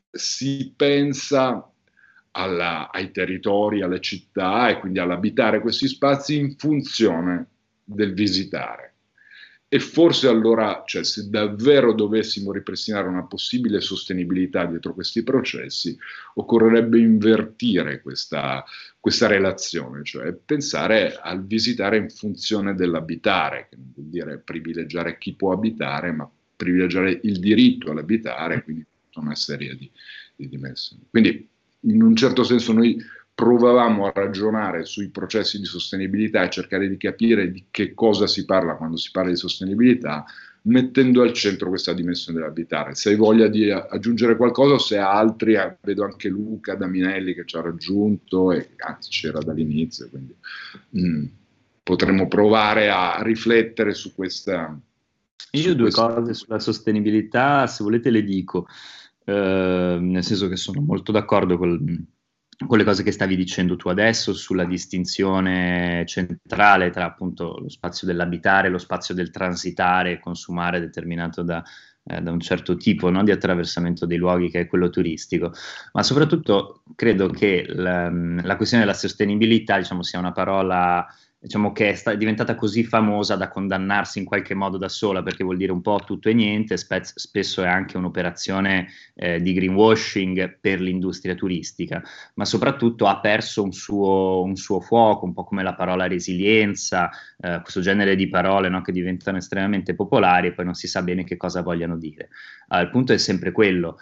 si pensa alla, ai territori, alle città e quindi all'abitare questi spazi in funzione del visitare. E forse allora, cioè, se davvero dovessimo ripristinare una possibile sostenibilità dietro questi processi, occorrerebbe invertire questa, questa relazione, cioè pensare al visitare in funzione dell'abitare, che non vuol dire privilegiare chi può abitare, ma privilegiare il diritto all'abitare, quindi tutta una serie di, di dimensioni. Quindi, in un certo senso, noi provavamo a ragionare sui processi di sostenibilità e cercare di capire di che cosa si parla quando si parla di sostenibilità, mettendo al centro questa dimensione dell'abitare. Se hai voglia di aggiungere qualcosa, o se altri, vedo anche Luca Daminelli che ci ha raggiunto, e anzi c'era dall'inizio, quindi mh, potremmo provare a riflettere su questa... Io su due questa... cose sulla sostenibilità, se volete le dico, eh, nel senso che sono molto d'accordo con, con le cose che stavi dicendo tu adesso sulla distinzione centrale tra appunto lo spazio dell'abitare e lo spazio del transitare e consumare, determinato da, eh, da un certo tipo, no, di attraversamento dei luoghi, che è quello turistico. Ma soprattutto credo che la, la questione della sostenibilità, diciamo, sia una parola, diciamo, che è, sta- è diventata così famosa da condannarsi in qualche modo da sola, perché vuol dire un po' tutto e niente, spe- spesso è anche un'operazione eh, di greenwashing per l'industria turistica, ma soprattutto ha perso un suo, un suo fuoco, un po' come la parola resilienza, eh, questo genere di parole, no, che diventano estremamente popolari e poi non si sa bene che cosa vogliano dire. Uh, il punto è sempre quello: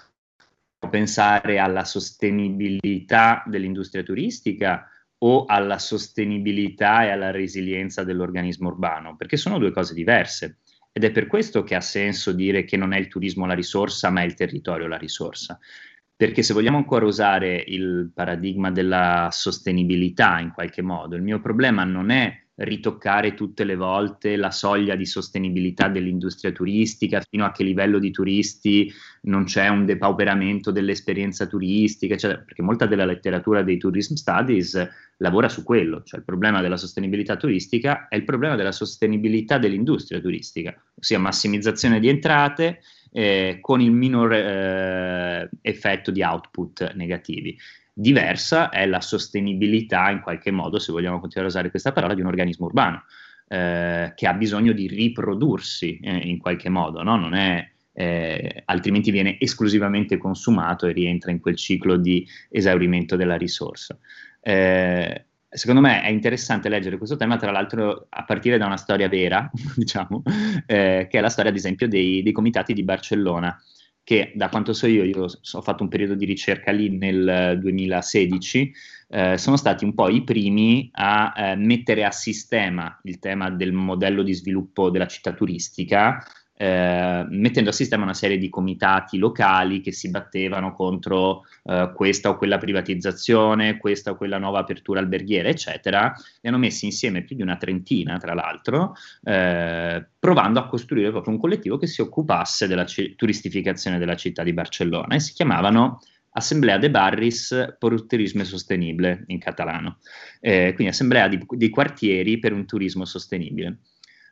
pensare alla sostenibilità dell'industria turistica o alla sostenibilità e alla resilienza dell'organismo urbano, perché sono due cose diverse, ed è per questo che ha senso dire che non è il turismo la risorsa, ma è il territorio la risorsa. Perché se vogliamo ancora usare il paradigma della sostenibilità in qualche modo, il mio problema non è ritoccare tutte le volte la soglia di sostenibilità dell'industria turistica, fino a che livello di turisti non c'è un depauperamento dell'esperienza turistica, eccetera, perché molta della letteratura dei tourism studies lavora su quello, cioè il problema della sostenibilità turistica è il problema della sostenibilità dell'industria turistica, ossia massimizzazione di entrate eh, con il minor eh, effetto di output negativi. Diversa è la sostenibilità, in qualche modo, se vogliamo continuare a usare questa parola, di un organismo urbano, eh, che ha bisogno di riprodursi eh, in qualche modo, no? Non è, eh, altrimenti viene esclusivamente consumato e rientra in quel ciclo di esaurimento della risorsa. Eh, secondo me è interessante leggere questo tema, tra l'altro a partire da una storia vera, diciamo, eh, che è la storia, ad esempio, dei, dei comitati di Barcellona, che da quanto so io, io ho fatto un periodo di ricerca lì nel duemilasedici, eh, sono stati un po' i primi a eh, mettere a sistema il tema del modello di sviluppo della città turistica, eh, mettendo a sistema una serie di comitati locali che si battevano contro eh, questa o quella privatizzazione, questa o quella nuova apertura alberghiera, eccetera. Li hanno messi insieme più di una trentina, tra l'altro, eh, provando a costruire proprio un collettivo che si occupasse della c- turistificazione della città di Barcellona, e si chiamavano Assemblea de Barris por un Turisme Sostenibile in catalano, eh, quindi Assemblea di, di quartieri per un turismo sostenibile.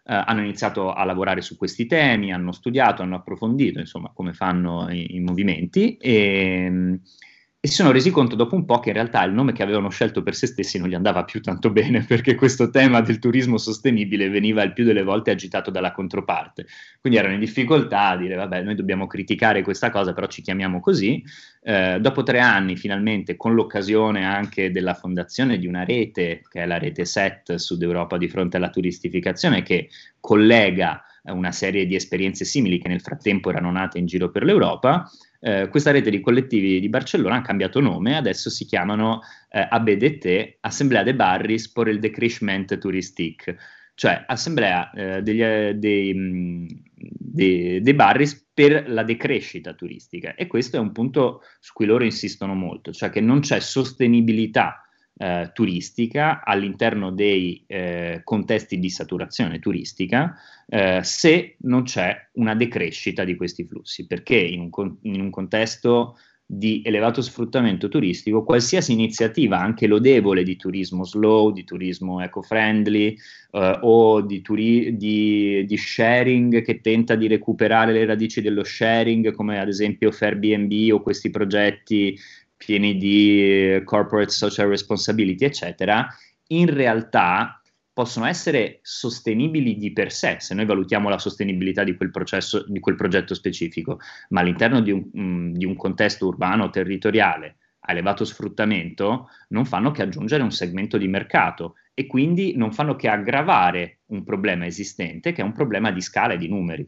eh, hanno iniziato a lavorare su questi temi, hanno studiato, hanno approfondito, insomma, come fanno i, i movimenti, e, e si sono resi conto dopo un po' che in realtà il nome che avevano scelto per se stessi non gli andava più tanto bene, perché questo tema del turismo sostenibile veniva il più delle volte agitato dalla controparte. Quindi erano in difficoltà a dire, vabbè, noi dobbiamo criticare questa cosa, però ci chiamiamo così. Eh, dopo tre anni, finalmente, con l'occasione anche della fondazione di una rete, che è la rete S E T Sud Europa di fronte alla turistificazione, che collega una serie di esperienze simili che nel frattempo erano nate in giro per l'Europa, eh, questa rete di collettivi di Barcellona ha cambiato nome, adesso si chiamano eh, A B D T, Assemblea de Barris por el Decreixement Touristique, cioè Assemblea eh, degli, eh, dei, mh, dei, dei Barris per la decrescita turistica, e questo è un punto su cui loro insistono molto, cioè che non c'è sostenibilità Eh, turistica all'interno dei eh, contesti di saturazione turistica eh, se non c'è una decrescita di questi flussi, perché in un, con- in un contesto di elevato sfruttamento turistico, qualsiasi iniziativa, anche lodevole, di turismo slow, di turismo eco-friendly eh, o di, turi- di, di sharing che tenta di recuperare le radici dello sharing, come ad esempio Airbnb o questi progetti pieni di corporate social responsibility, eccetera, in realtà possono essere sostenibili di per sé, se noi valutiamo la sostenibilità di quel processo, di quel progetto specifico, ma all'interno di un, mh, di un contesto urbano territoriale a elevato sfruttamento non fanno che aggiungere un segmento di mercato e quindi non fanno che aggravare un problema esistente, che è un problema di scala e di numeri.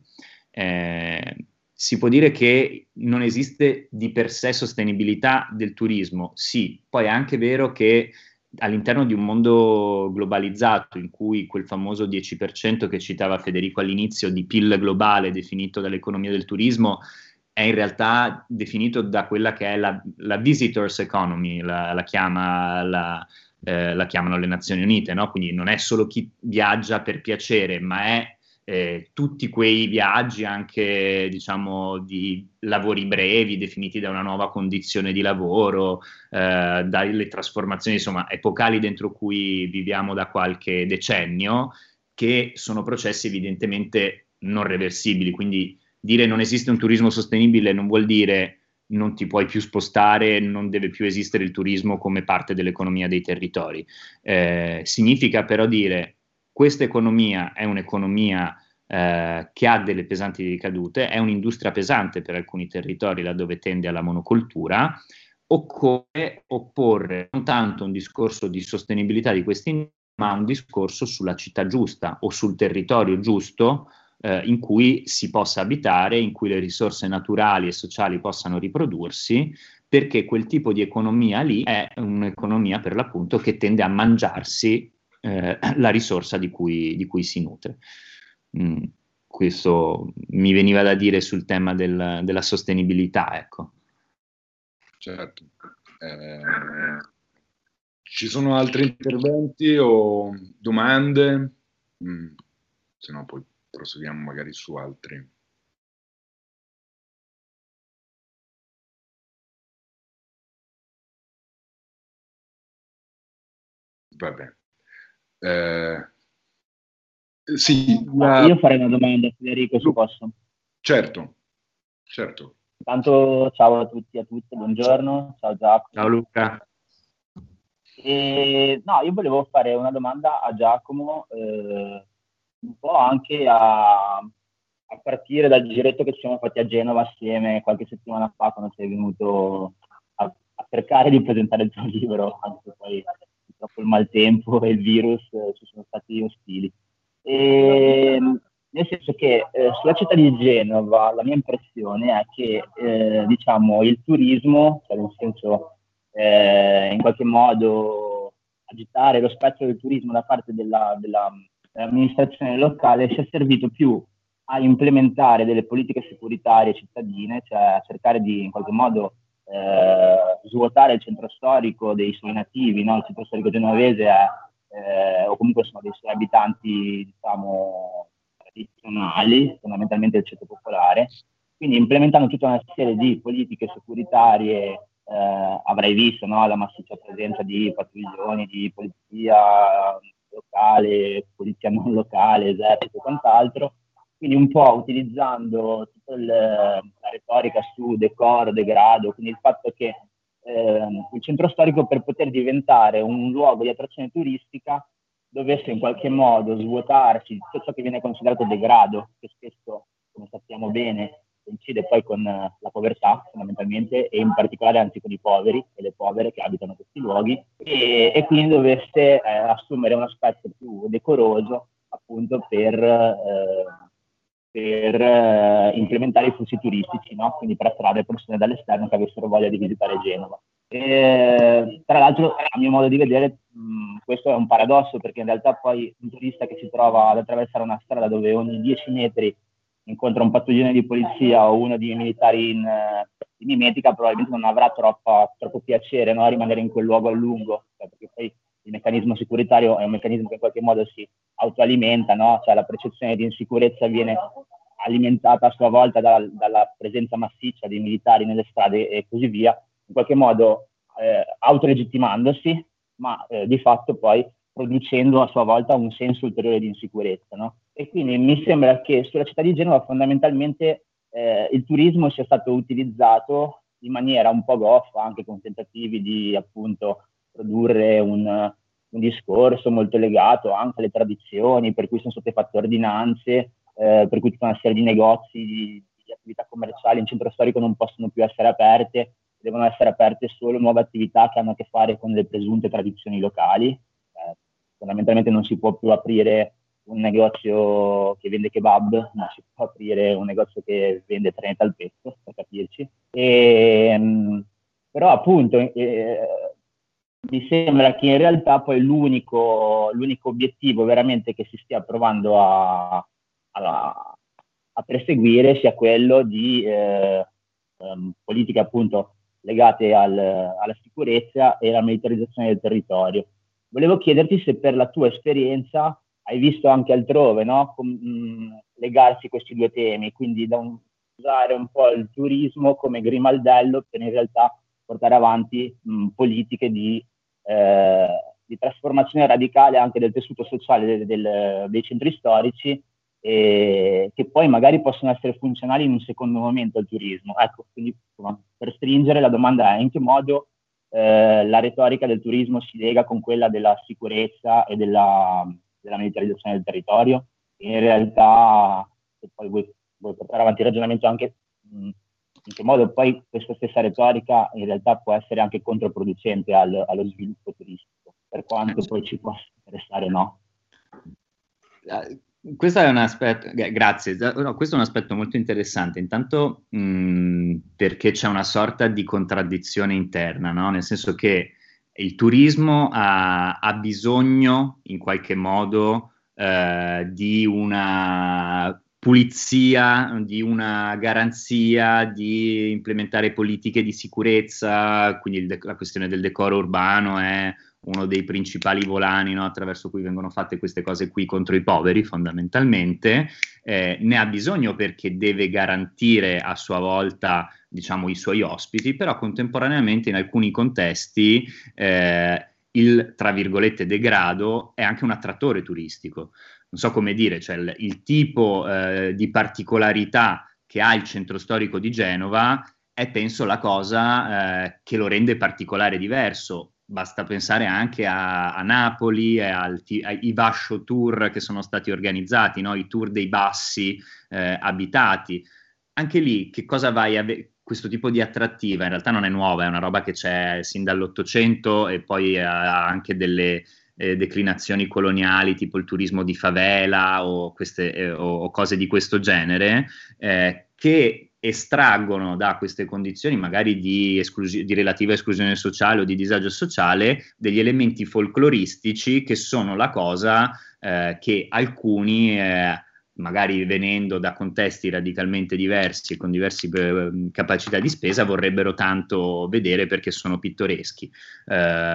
Eh, si può dire che non esiste di per sé sostenibilità del turismo, sì, poi è anche vero che all'interno di un mondo globalizzato in cui quel famoso dieci per cento che citava Federico all'inizio di P I L globale definito dall'economia del turismo è in realtà definito da quella che è la, la visitors economy, la, la, chiama, la, eh, la chiamano le Nazioni Unite, no? Quindi non è solo chi viaggia per piacere, ma è eh, tutti quei viaggi anche, diciamo, di lavori brevi definiti da una nuova condizione di lavoro, eh, dalle trasformazioni, insomma, epocali dentro cui viviamo da qualche decennio, che sono processi evidentemente non reversibili. Quindi dire non esiste un turismo sostenibile non vuol dire non ti puoi più spostare, non deve più esistere il turismo come parte dell'economia dei territori. Eh, significa però dire questa economia è un'economia eh, che ha delle pesanti ricadute, è un'industria pesante per alcuni territori laddove tende alla monocoltura. Occorre opporre non tanto un discorso di sostenibilità di questi, ma un discorso sulla città giusta o sul territorio giusto eh, in cui si possa abitare, in cui le risorse naturali e sociali possano riprodursi, perché quel tipo di economia lì è un'economia per l'appunto che tende a mangiarsi eh, la risorsa di cui, di cui si nutre. Mm, questo mi veniva da dire sul tema del, della sostenibilità, ecco. Certo. Eh, ci sono altri interventi o domande? Mm, se no poi proseguiamo magari su altri. Va bene. Eh, sì, Ah, la... io farei una domanda, Federico, se posso. Certo, certo. Intanto ciao a tutti e a tutte, buongiorno, ciao Giacomo. Ciao Luca. E, no, io volevo fare una domanda a Giacomo, eh, un po' anche a, a partire dal giretto che ci siamo fatti a Genova assieme qualche settimana fa, quando sei venuto a, a cercare di presentare il tuo libro, anche se poi purtroppo il maltempo e il virus eh, ci sono stati ostili. E, nel senso che eh, sulla città di Genova la mia impressione è che eh, diciamo, il turismo, cioè nel senso eh, in qualche modo agitare lo spettro del turismo da parte della, della, dell'amministrazione locale sia servito più a implementare delle politiche securitarie cittadine, cioè a cercare di in qualche modo eh, svuotare il centro storico dei suoi nativi, no? Il centro storico genovese è eh, o comunque sono dei suoi abitanti, diciamo, tradizionali, fondamentalmente del ceto popolare, quindi implementando tutta una serie di politiche securitarie, eh, avrai visto, no, la massiccia presenza di pattuglioni, di polizia locale, polizia non locale, esercito e quant'altro, quindi un po' utilizzando tutta il, la retorica su decoro, degrado, quindi il fatto che eh, il centro storico, per poter diventare un luogo di attrazione turistica, dovesse in qualche modo svuotarsi di tutto ciò che viene considerato degrado, che spesso, come sappiamo bene, coincide poi con la povertà fondamentalmente, e in particolare anzi con i poveri e le povere che abitano questi luoghi, e, e quindi dovesse eh, assumere un aspetto più decoroso appunto per, eh, per eh, implementare i flussi turistici, no? Quindi per attrarre persone dall'esterno che avessero voglia di visitare Genova. E, tra l'altro, a mio modo di vedere, mh, questo è un paradosso, perché in realtà poi un turista che si trova ad attraversare una strada dove ogni dieci metri incontra un pattuglione di polizia o uno di militari in, in mimetica, probabilmente non avrà troppa, troppo piacere, no, a rimanere in quel luogo a lungo, cioè, perché poi il meccanismo securitario è un meccanismo che in qualche modo si autoalimenta, no? Cioè la percezione di insicurezza viene alimentata a sua volta da, dalla presenza massiccia dei militari nelle strade e così via, in qualche modo eh, autolegittimandosi, ma eh, di fatto poi producendo a sua volta un senso ulteriore di insicurezza, no? E quindi mi sembra che sulla città di Genova fondamentalmente eh, il turismo sia stato utilizzato in maniera un po' goffa, anche con tentativi di appunto produrre un, un discorso molto legato anche alle tradizioni, per cui sono state fatte ordinanze, eh, per cui tutta una serie di negozi, di, di attività commerciali in centro storico non possono più essere aperte, devono essere aperte solo nuove attività che hanno a che fare con le presunte tradizioni locali. Eh, fondamentalmente non si può più aprire un negozio che vende kebab, ma si può aprire un negozio che vende treneta al pezzo, per capirci. E, mh, però appunto eh, mi sembra che in realtà poi l'unico, l'unico obiettivo veramente che si stia provando a, a, a perseguire sia quello di eh, um, politiche appunto legate al, alla sicurezza e alla militarizzazione del territorio. Volevo chiederti se per la tua esperienza hai visto anche altrove, no? Com- mh, legarsi questi due temi, quindi da un, usare un po' il turismo come grimaldello per in realtà portare avanti mh, politiche di, eh, di trasformazione radicale anche del tessuto sociale del, del, dei centri storici, e che poi magari possono essere funzionali in un secondo momento al turismo. Ecco, quindi insomma, per stringere la domanda è: in che modo eh, la retorica del turismo si lega con quella della sicurezza e della, della militarizzazione del territorio? In realtà, se poi vuoi, vuoi portare avanti il ragionamento anche mh, in che modo poi questa stessa retorica in realtà può essere anche controproducente al, allo sviluppo turistico, per quanto poi ci possa interessare o no. Questo è un aspetto, grazie, no, questo è un aspetto molto interessante, intanto mh, perché c'è una sorta di contraddizione interna, no? Nel senso che il turismo ha, ha bisogno in qualche modo eh, di una pulizia, di una garanzia, di implementare politiche di sicurezza, quindi il, la questione del decoro urbano è uno dei principali volani, no, attraverso cui vengono fatte queste cose qui contro i poveri, fondamentalmente. Eh, ne ha bisogno perché deve garantire a sua volta, diciamo, i suoi ospiti, però contemporaneamente in alcuni contesti eh, il, tra virgolette, degrado è anche un attrattore turistico. Non so come dire, cioè il, il tipo eh, di particolarità che ha il centro storico di Genova è, penso, la cosa eh, che lo rende particolare e diverso. Basta pensare anche a, a Napoli e al, ai Vascio Tour che sono stati organizzati, no? I tour dei bassi eh, abitati. Anche lì, che cosa vai a vedere? Questo tipo di attrattiva in realtà non è nuova, è una roba che c'è sin dall'Ottocento e poi ha anche delle eh, declinazioni coloniali, tipo il turismo di favela o, queste, eh, o, o cose di questo genere, eh, che estraggono da queste condizioni magari di, esclusi- di relativa esclusione sociale o di disagio sociale degli elementi folcloristici che sono la cosa eh, che alcuni, eh, magari venendo da contesti radicalmente diversi e con diverse eh, capacità di spesa, vorrebbero tanto vedere perché sono pittoreschi. Eh,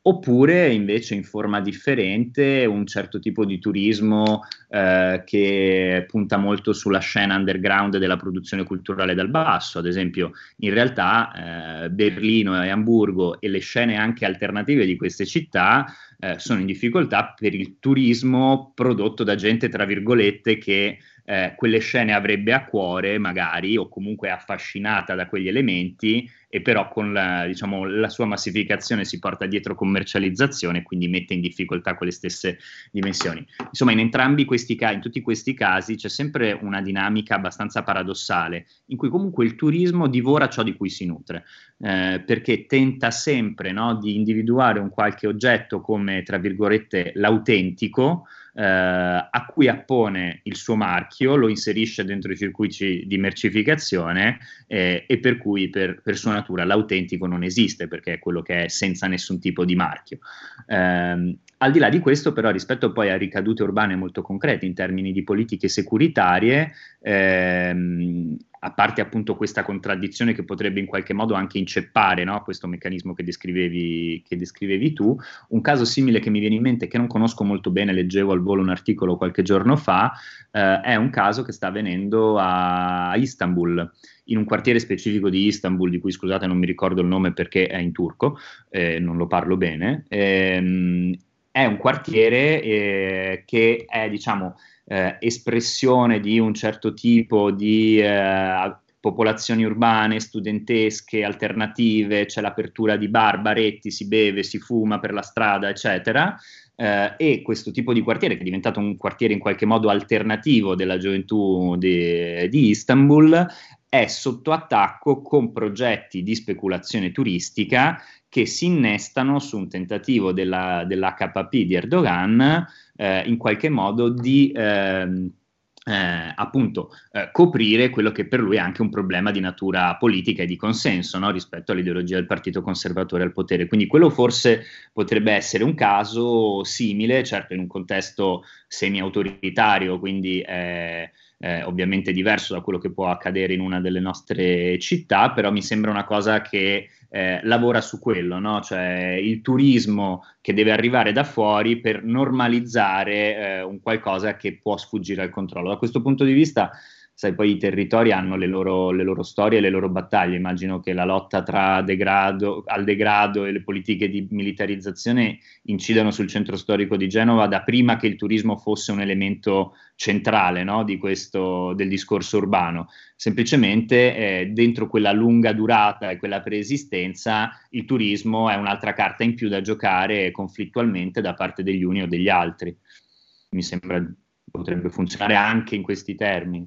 oppure invece in forma differente un certo tipo di turismo eh, che punta molto sulla scena underground della produzione culturale dal basso. Ad esempio, in realtà eh, Berlino e Amburgo e le scene anche alternative di queste città eh, sono in difficoltà per il turismo prodotto da gente, tra virgolette, che eh, quelle scene avrebbe a cuore magari, o comunque è affascinata da quegli elementi, e però con la, diciamo, la sua massificazione si porta dietro commercializzazione e quindi mette in difficoltà quelle stesse dimensioni. Insomma, in entrambi questi casi, in tutti questi casi, c'è sempre una dinamica abbastanza paradossale, in cui comunque il turismo divora ciò di cui si nutre, eh, perché tenta sempre, no, di individuare un qualche oggetto come, tra virgolette, l'autentico, eh, a cui appone il suo marchio, lo inserisce dentro i circuiti di mercificazione, eh, e per cui per, per sua natura l'autentico non esiste, perché è quello che è senza nessun tipo di marchio. Eh, al di là di questo, però, rispetto poi a ricadute urbane molto concrete in termini di politiche securitarie, ehm, a parte appunto questa contraddizione che potrebbe in qualche modo anche inceppare, no, questo meccanismo che descrivevi, che descrivevi tu, un caso simile che mi viene in mente, che non conosco molto bene, leggevo al volo un articolo qualche giorno fa, eh, è un caso che sta avvenendo a Istanbul, in un quartiere specifico di Istanbul, di cui, scusate, non mi ricordo il nome perché è in turco, eh, non lo parlo bene. Ehm, è un quartiere eh, che è, diciamo, eh, espressione di un certo tipo di eh, popolazioni urbane, studentesche, alternative, c'è l'apertura di bar, baretti, si beve, si fuma per la strada, eccetera. Eh, e questo tipo di quartiere, che è diventato un quartiere in qualche modo alternativo della gioventù di, di Istanbul, è sotto attacco con progetti di speculazione turistica che si innestano su un tentativo della, dell'H P P di Erdogan, eh, in qualche modo di ehm, eh, appunto eh, coprire quello che per lui è anche un problema di natura politica e di consenso, no, rispetto all'ideologia del partito conservatore al potere. Quindi quello forse potrebbe essere un caso simile, certo in un contesto semi-autoritario, quindi eh, eh, ovviamente diverso da quello che può accadere in una delle nostre città, però mi sembra una cosa che eh, lavora su quello, no? Cioè il turismo che deve arrivare da fuori per normalizzare eh, un qualcosa che può sfuggire al controllo. Da questo punto di vista, sai, poi i territori hanno le loro, le loro storie e le loro battaglie. Immagino che la lotta tra degrado, al degrado e le politiche di militarizzazione incidano sul centro storico di Genova da prima che il turismo fosse un elemento centrale, no, di questo, del discorso urbano. Semplicemente eh, dentro quella lunga durata e quella preesistenza il turismo è un'altra carta in più da giocare conflittualmente da parte degli uni o degli altri. Mi sembra potrebbe funzionare anche in questi termini.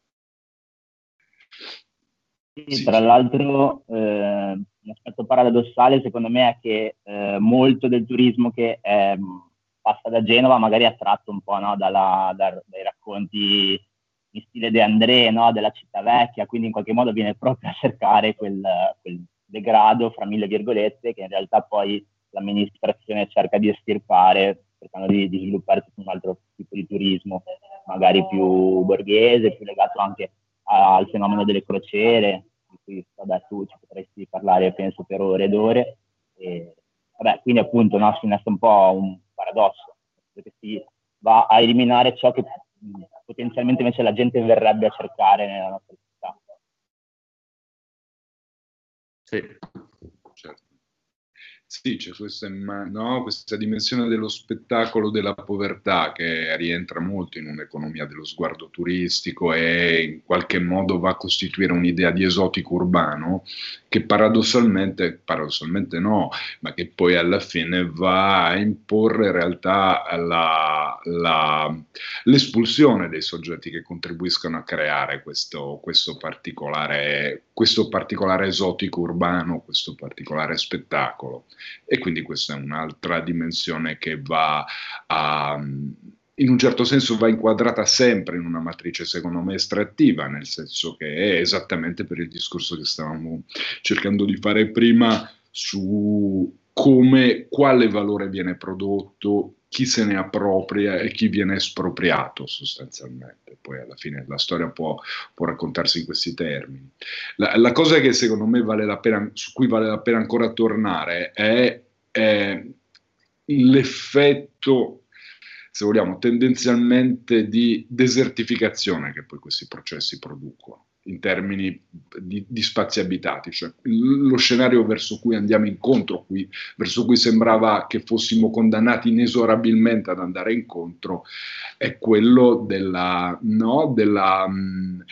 Sì, tra l'altro eh, un aspetto paradossale secondo me è che eh, molto del turismo che eh, passa da Genova magari è attratto un po', no, dalla, da, dai racconti in stile De André, no, della città vecchia, quindi in qualche modo viene proprio a cercare quel, quel degrado, fra mille virgolette, che in realtà poi l'amministrazione cerca di estirpare, cercando di, di sviluppare tutto un altro tipo di turismo, magari più borghese, più legato anche al fenomeno delle crociere, di cui vabbè, tu ci potresti parlare penso per ore ed ore, e, vabbè, quindi appunto no, si innesta un po' un paradosso, perché si va a eliminare ciò che mh, potenzialmente invece la gente verrebbe a cercare nella nostra città. Sì. Certo. Sì, c'è questa, no, questa dimensione dello spettacolo della povertà che rientra molto in un'economia dello sguardo turistico e in qualche modo va a costituire un'idea di esotico urbano che paradossalmente, paradossalmente no, ma che poi alla fine va a imporre in realtà la, la, l'espulsione dei soggetti che contribuiscono a creare questo, questo, particolare, questo particolare esotico urbano, questo particolare spettacolo. E quindi questa è un'altra dimensione che va a, in un certo senso va inquadrata sempre in una matrice secondo me estrattiva, nel senso che è esattamente per il discorso che stavamo cercando di fare prima su come, quale valore viene prodotto, chi se ne appropria e chi viene espropriato sostanzialmente. Poi alla fine la storia può, può raccontarsi in questi termini. La, la cosa che secondo me vale la pena, su cui vale la pena ancora tornare è, è l'effetto, se vogliamo, tendenzialmente di desertificazione che poi questi processi producono in termini di, di spazi abitati, cioè lo scenario verso cui andiamo incontro, qui, verso cui sembrava che fossimo condannati inesorabilmente ad andare incontro, è quello della, no, della mh,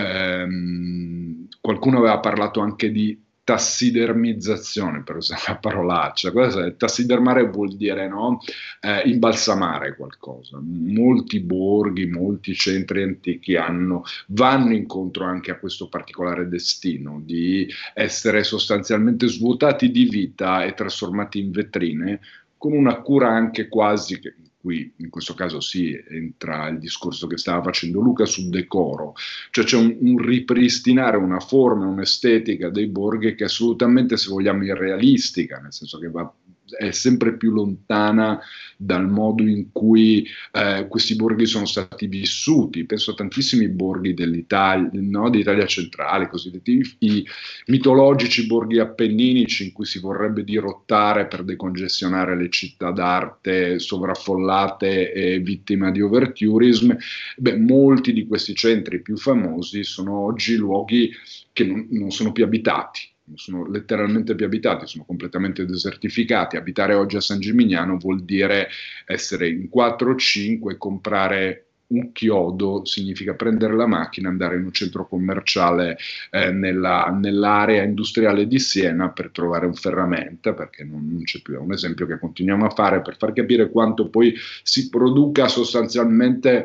ehm, qualcuno aveva parlato anche di tassidermizzazione, per usare una parolaccia. Cosa tassidermare vuol dire, no? Eh, imbalsamare qualcosa. Molti borghi, molti centri antichi hanno, vanno incontro anche a questo particolare destino di essere sostanzialmente svuotati di vita e trasformati in vetrine, con una cura anche quasi, che qui in questo caso sì, entra il discorso che stava facendo Luca sul decoro, cioè c'è un, un ripristinare una forma, un'estetica dei borghi che è assolutamente, se vogliamo, irrealistica, nel senso che va, è sempre più lontana dal modo in cui eh, questi borghi sono stati vissuti. Penso a tantissimi borghi dell'Italia, no, d'Italia centrale, cosiddetti i mitologici borghi appenninici in cui si vorrebbe dirottare per decongestionare le città d'arte sovraffollate e vittime di overtourism. Beh, molti di questi centri più famosi sono oggi luoghi che non, non sono più abitati, non sono letteralmente più abitati, sono completamente desertificati. Abitare oggi a San Gimignano vuol dire essere in quattro o cinque, comprare un chiodo, significa prendere la macchina, andare in un centro commerciale eh, nella, nell'area industriale di Siena per trovare un ferramenta, perché non, non c'è più. È un esempio che continuiamo a fare per far capire quanto poi si produca sostanzialmente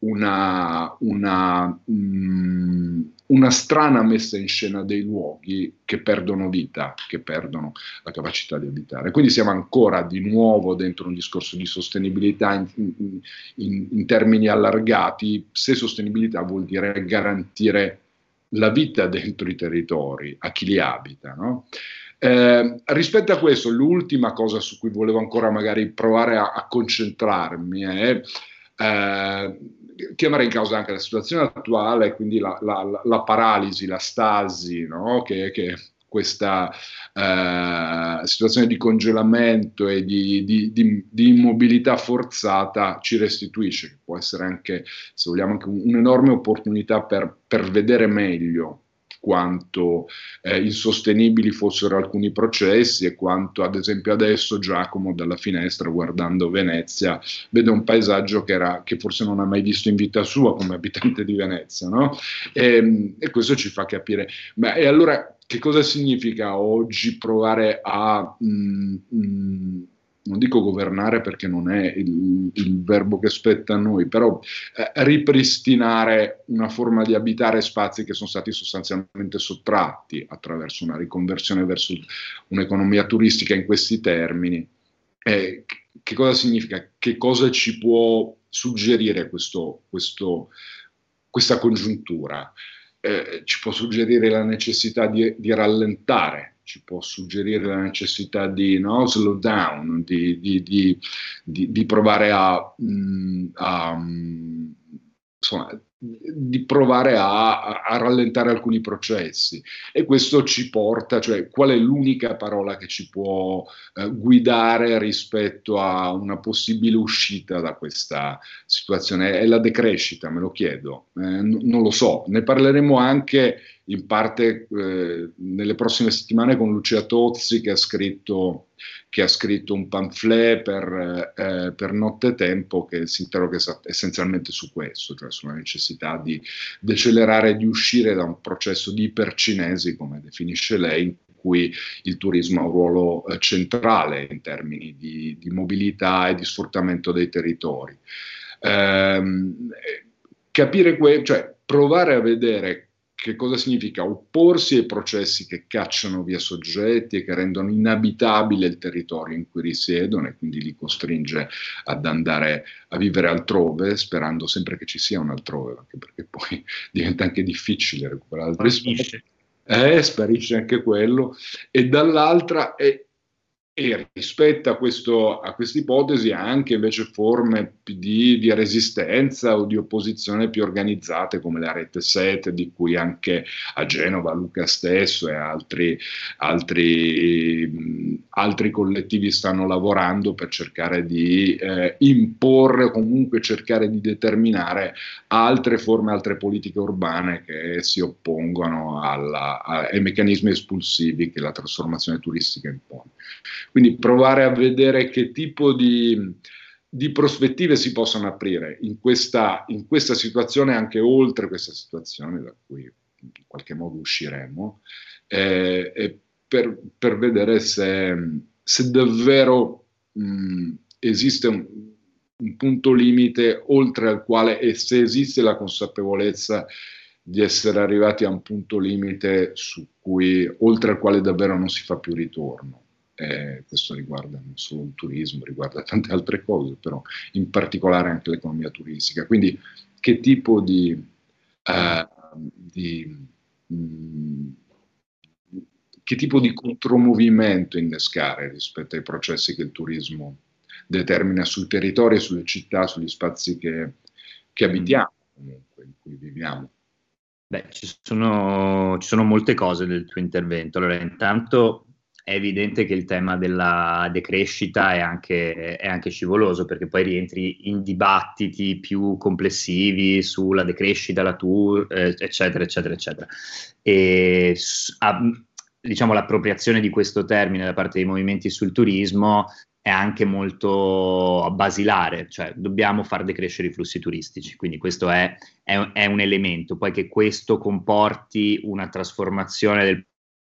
una, una, mm, una strana messa in scena dei luoghi che perdono vita, che perdono la capacità di abitare. Quindi siamo ancora di nuovo dentro un discorso di sostenibilità in, in, in, in termini allargati. Se sostenibilità vuol dire garantire la vita dentro i territori a chi li abita, no? Eh, rispetto a questo, l'ultima cosa su cui volevo ancora magari provare a, a concentrarmi è eh, chiamare in causa anche la situazione attuale, quindi la, la, la paralisi, la stasi, no? che, che questa eh, situazione di congelamento e di, di, di, di immobilità forzata ci restituisce, che può essere anche, se vogliamo, anche un'enorme opportunità per, per vedere meglio quanto eh, insostenibili fossero alcuni processi e quanto, ad esempio, adesso Giacomo dalla finestra, guardando Venezia, vede un paesaggio che, era, che forse non ha mai visto in vita sua come abitante di Venezia, no? E, e questo ci fa capire. Ma, e allora che cosa significa oggi provare a... Mm, mm, non dico governare perché non è il, il verbo che spetta a noi, però eh, ripristinare una forma di abitare spazi che sono stati sostanzialmente sottratti attraverso una riconversione verso un'economia turistica in questi termini. Eh, che cosa significa? Che cosa ci può suggerire questo, questo, questa congiuntura? Eh, ci può suggerire la necessità di, di rallentare, ci può suggerire la necessità di no, slow down, di, di, di, di, di provare a, mh, a mh, insomma, di provare a, a, a rallentare alcuni processi. E questo ci porta, cioè qual è l'unica parola che ci può eh, guidare rispetto a una possibile uscita da questa situazione? È la decrescita, me lo chiedo, eh, n- non lo so, ne parleremo anche in parte eh, nelle prossime settimane con Lucia Tozzi che ha scritto, che ha scritto un pamphlet per, eh, per Nottetempo che si interroga essenzialmente su questo, cioè sulla necessità di decelerare, di uscire da un processo di ipercinesi, come definisce lei, in cui il turismo ha un ruolo eh, centrale in termini di, di mobilità e di sfruttamento dei territori. Ehm, capire, que- cioè provare a vedere che cosa significa opporsi ai processi che cacciano via soggetti e che rendono inabitabile il territorio in cui risiedono e quindi li costringe ad andare a vivere altrove, sperando sempre che ci sia un altrove, anche perché poi diventa anche difficile recuperare altri spazi. Eh, sparisce anche quello. E dall'altra è e rispetto a, questo, a questa ipotesi ha anche invece forme di, di resistenza o di opposizione più organizzate, come la Rete Set, di cui anche a Genova Luca stesso e altri, altri, mh, altri collettivi stanno lavorando per cercare di eh, imporre o comunque cercare di determinare altre forme, altre politiche urbane che si oppongono alla, ai meccanismi espulsivi che la trasformazione turistica impone. Quindi provare a vedere che tipo di, di prospettive si possono aprire in questa, in questa situazione, anche oltre questa situazione da cui in qualche modo usciremo, eh, e per, per vedere se, se davvero mh, esiste un, un punto limite oltre al quale, e se esiste la consapevolezza di essere arrivati a un punto limite su cui, oltre al quale davvero non si fa più ritorno. Eh, questo riguarda non solo il turismo, riguarda tante altre cose, però in particolare anche l'economia turistica. Quindi che tipo di, eh, di, mh, che tipo di contromovimento innescare rispetto ai processi che il turismo determina sui territori, sulle città, sugli spazi che, che abitiamo, comunque, in cui viviamo. Beh, ci sono, ci sono molte cose del tuo intervento. Allora, intanto è evidente che il tema della decrescita è anche, è anche scivoloso, perché poi rientri in dibattiti più complessivi sulla decrescita, la tour, eh, eccetera, eccetera, eccetera. E a, diciamo, l'appropriazione di questo termine da parte dei movimenti sul turismo è anche molto basilare, cioè dobbiamo far decrescere i flussi turistici, quindi questo è, è, è un elemento. Poi che questo comporti una trasformazione del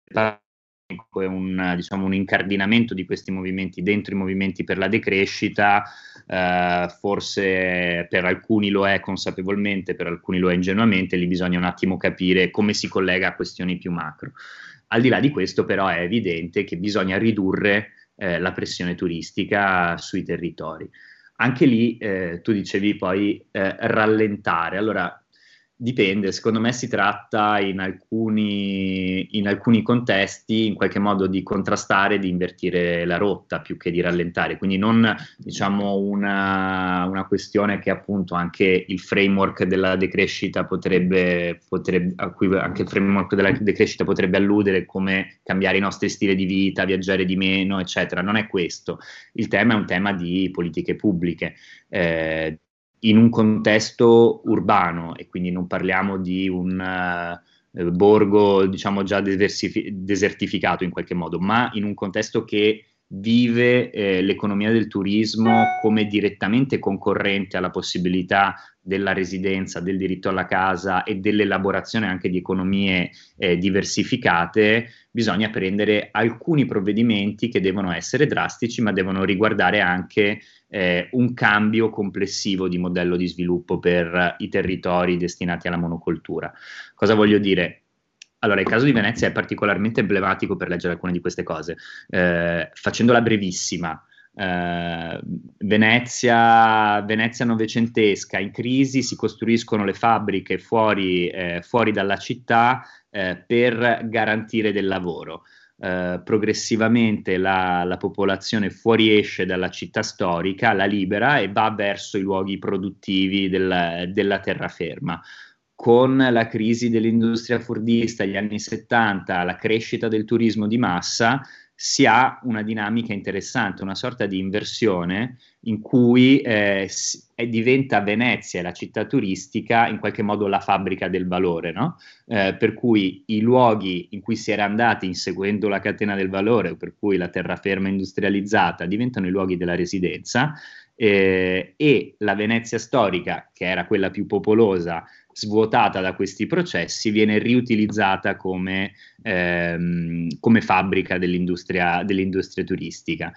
un, diciamo, un incardinamento di questi movimenti dentro i movimenti per la decrescita, eh, forse per alcuni lo è consapevolmente, per alcuni lo è ingenuamente, lì bisogna un attimo capire come si collega a questioni più macro. Al di là di questo però è evidente che bisogna ridurre eh, la pressione turistica sui territori. Anche lì eh, tu dicevi poi eh, rallentare, allora dipende, secondo me si tratta in alcuni, in alcuni contesti in qualche modo di contrastare, di invertire la rotta più che di rallentare, quindi non diciamo una, una questione che appunto anche il framework della decrescita potrebbe, potrebbe, a cui anche il framework della decrescita potrebbe alludere, come cambiare i nostri stili di vita, viaggiare di meno, eccetera. Non è questo, il tema è un tema di politiche pubbliche. Eh, in un contesto urbano, e quindi non parliamo di un uh, borgo diciamo già desertificato in qualche modo, ma in un contesto che vive eh, l'economia del turismo come direttamente concorrente alla possibilità della residenza, del diritto alla casa e dell'elaborazione anche di economie eh, diversificate, bisogna prendere alcuni provvedimenti che devono essere drastici, ma devono riguardare anche eh, un cambio complessivo di modello di sviluppo per i territori destinati alla monocoltura. Cosa voglio dire? Allora, il caso di Venezia è particolarmente emblematico per leggere alcune di queste cose. Eh, facendola brevissima, eh, Venezia, Venezia novecentesca, in crisi, si costruiscono le fabbriche fuori, eh, fuori dalla città eh, per garantire del lavoro. Uh, progressivamente la, la popolazione fuoriesce dalla città storica, la libera e va verso i luoghi produttivi del, della terraferma. Con la crisi dell'industria fordista, gli anni settanta, la crescita del turismo di massa, si ha una dinamica interessante, una sorta di inversione in cui eh, diventa Venezia, la città turistica, in qualche modo la fabbrica del valore, no? Eh, per cui i luoghi in cui si era andati inseguendo la catena del valore, per cui la terraferma industrializzata, diventano i luoghi della residenza, eh, e la Venezia storica, che era quella più popolosa, svuotata da questi processi, viene riutilizzata come, ehm, come fabbrica dell'industria, dell'industria turistica.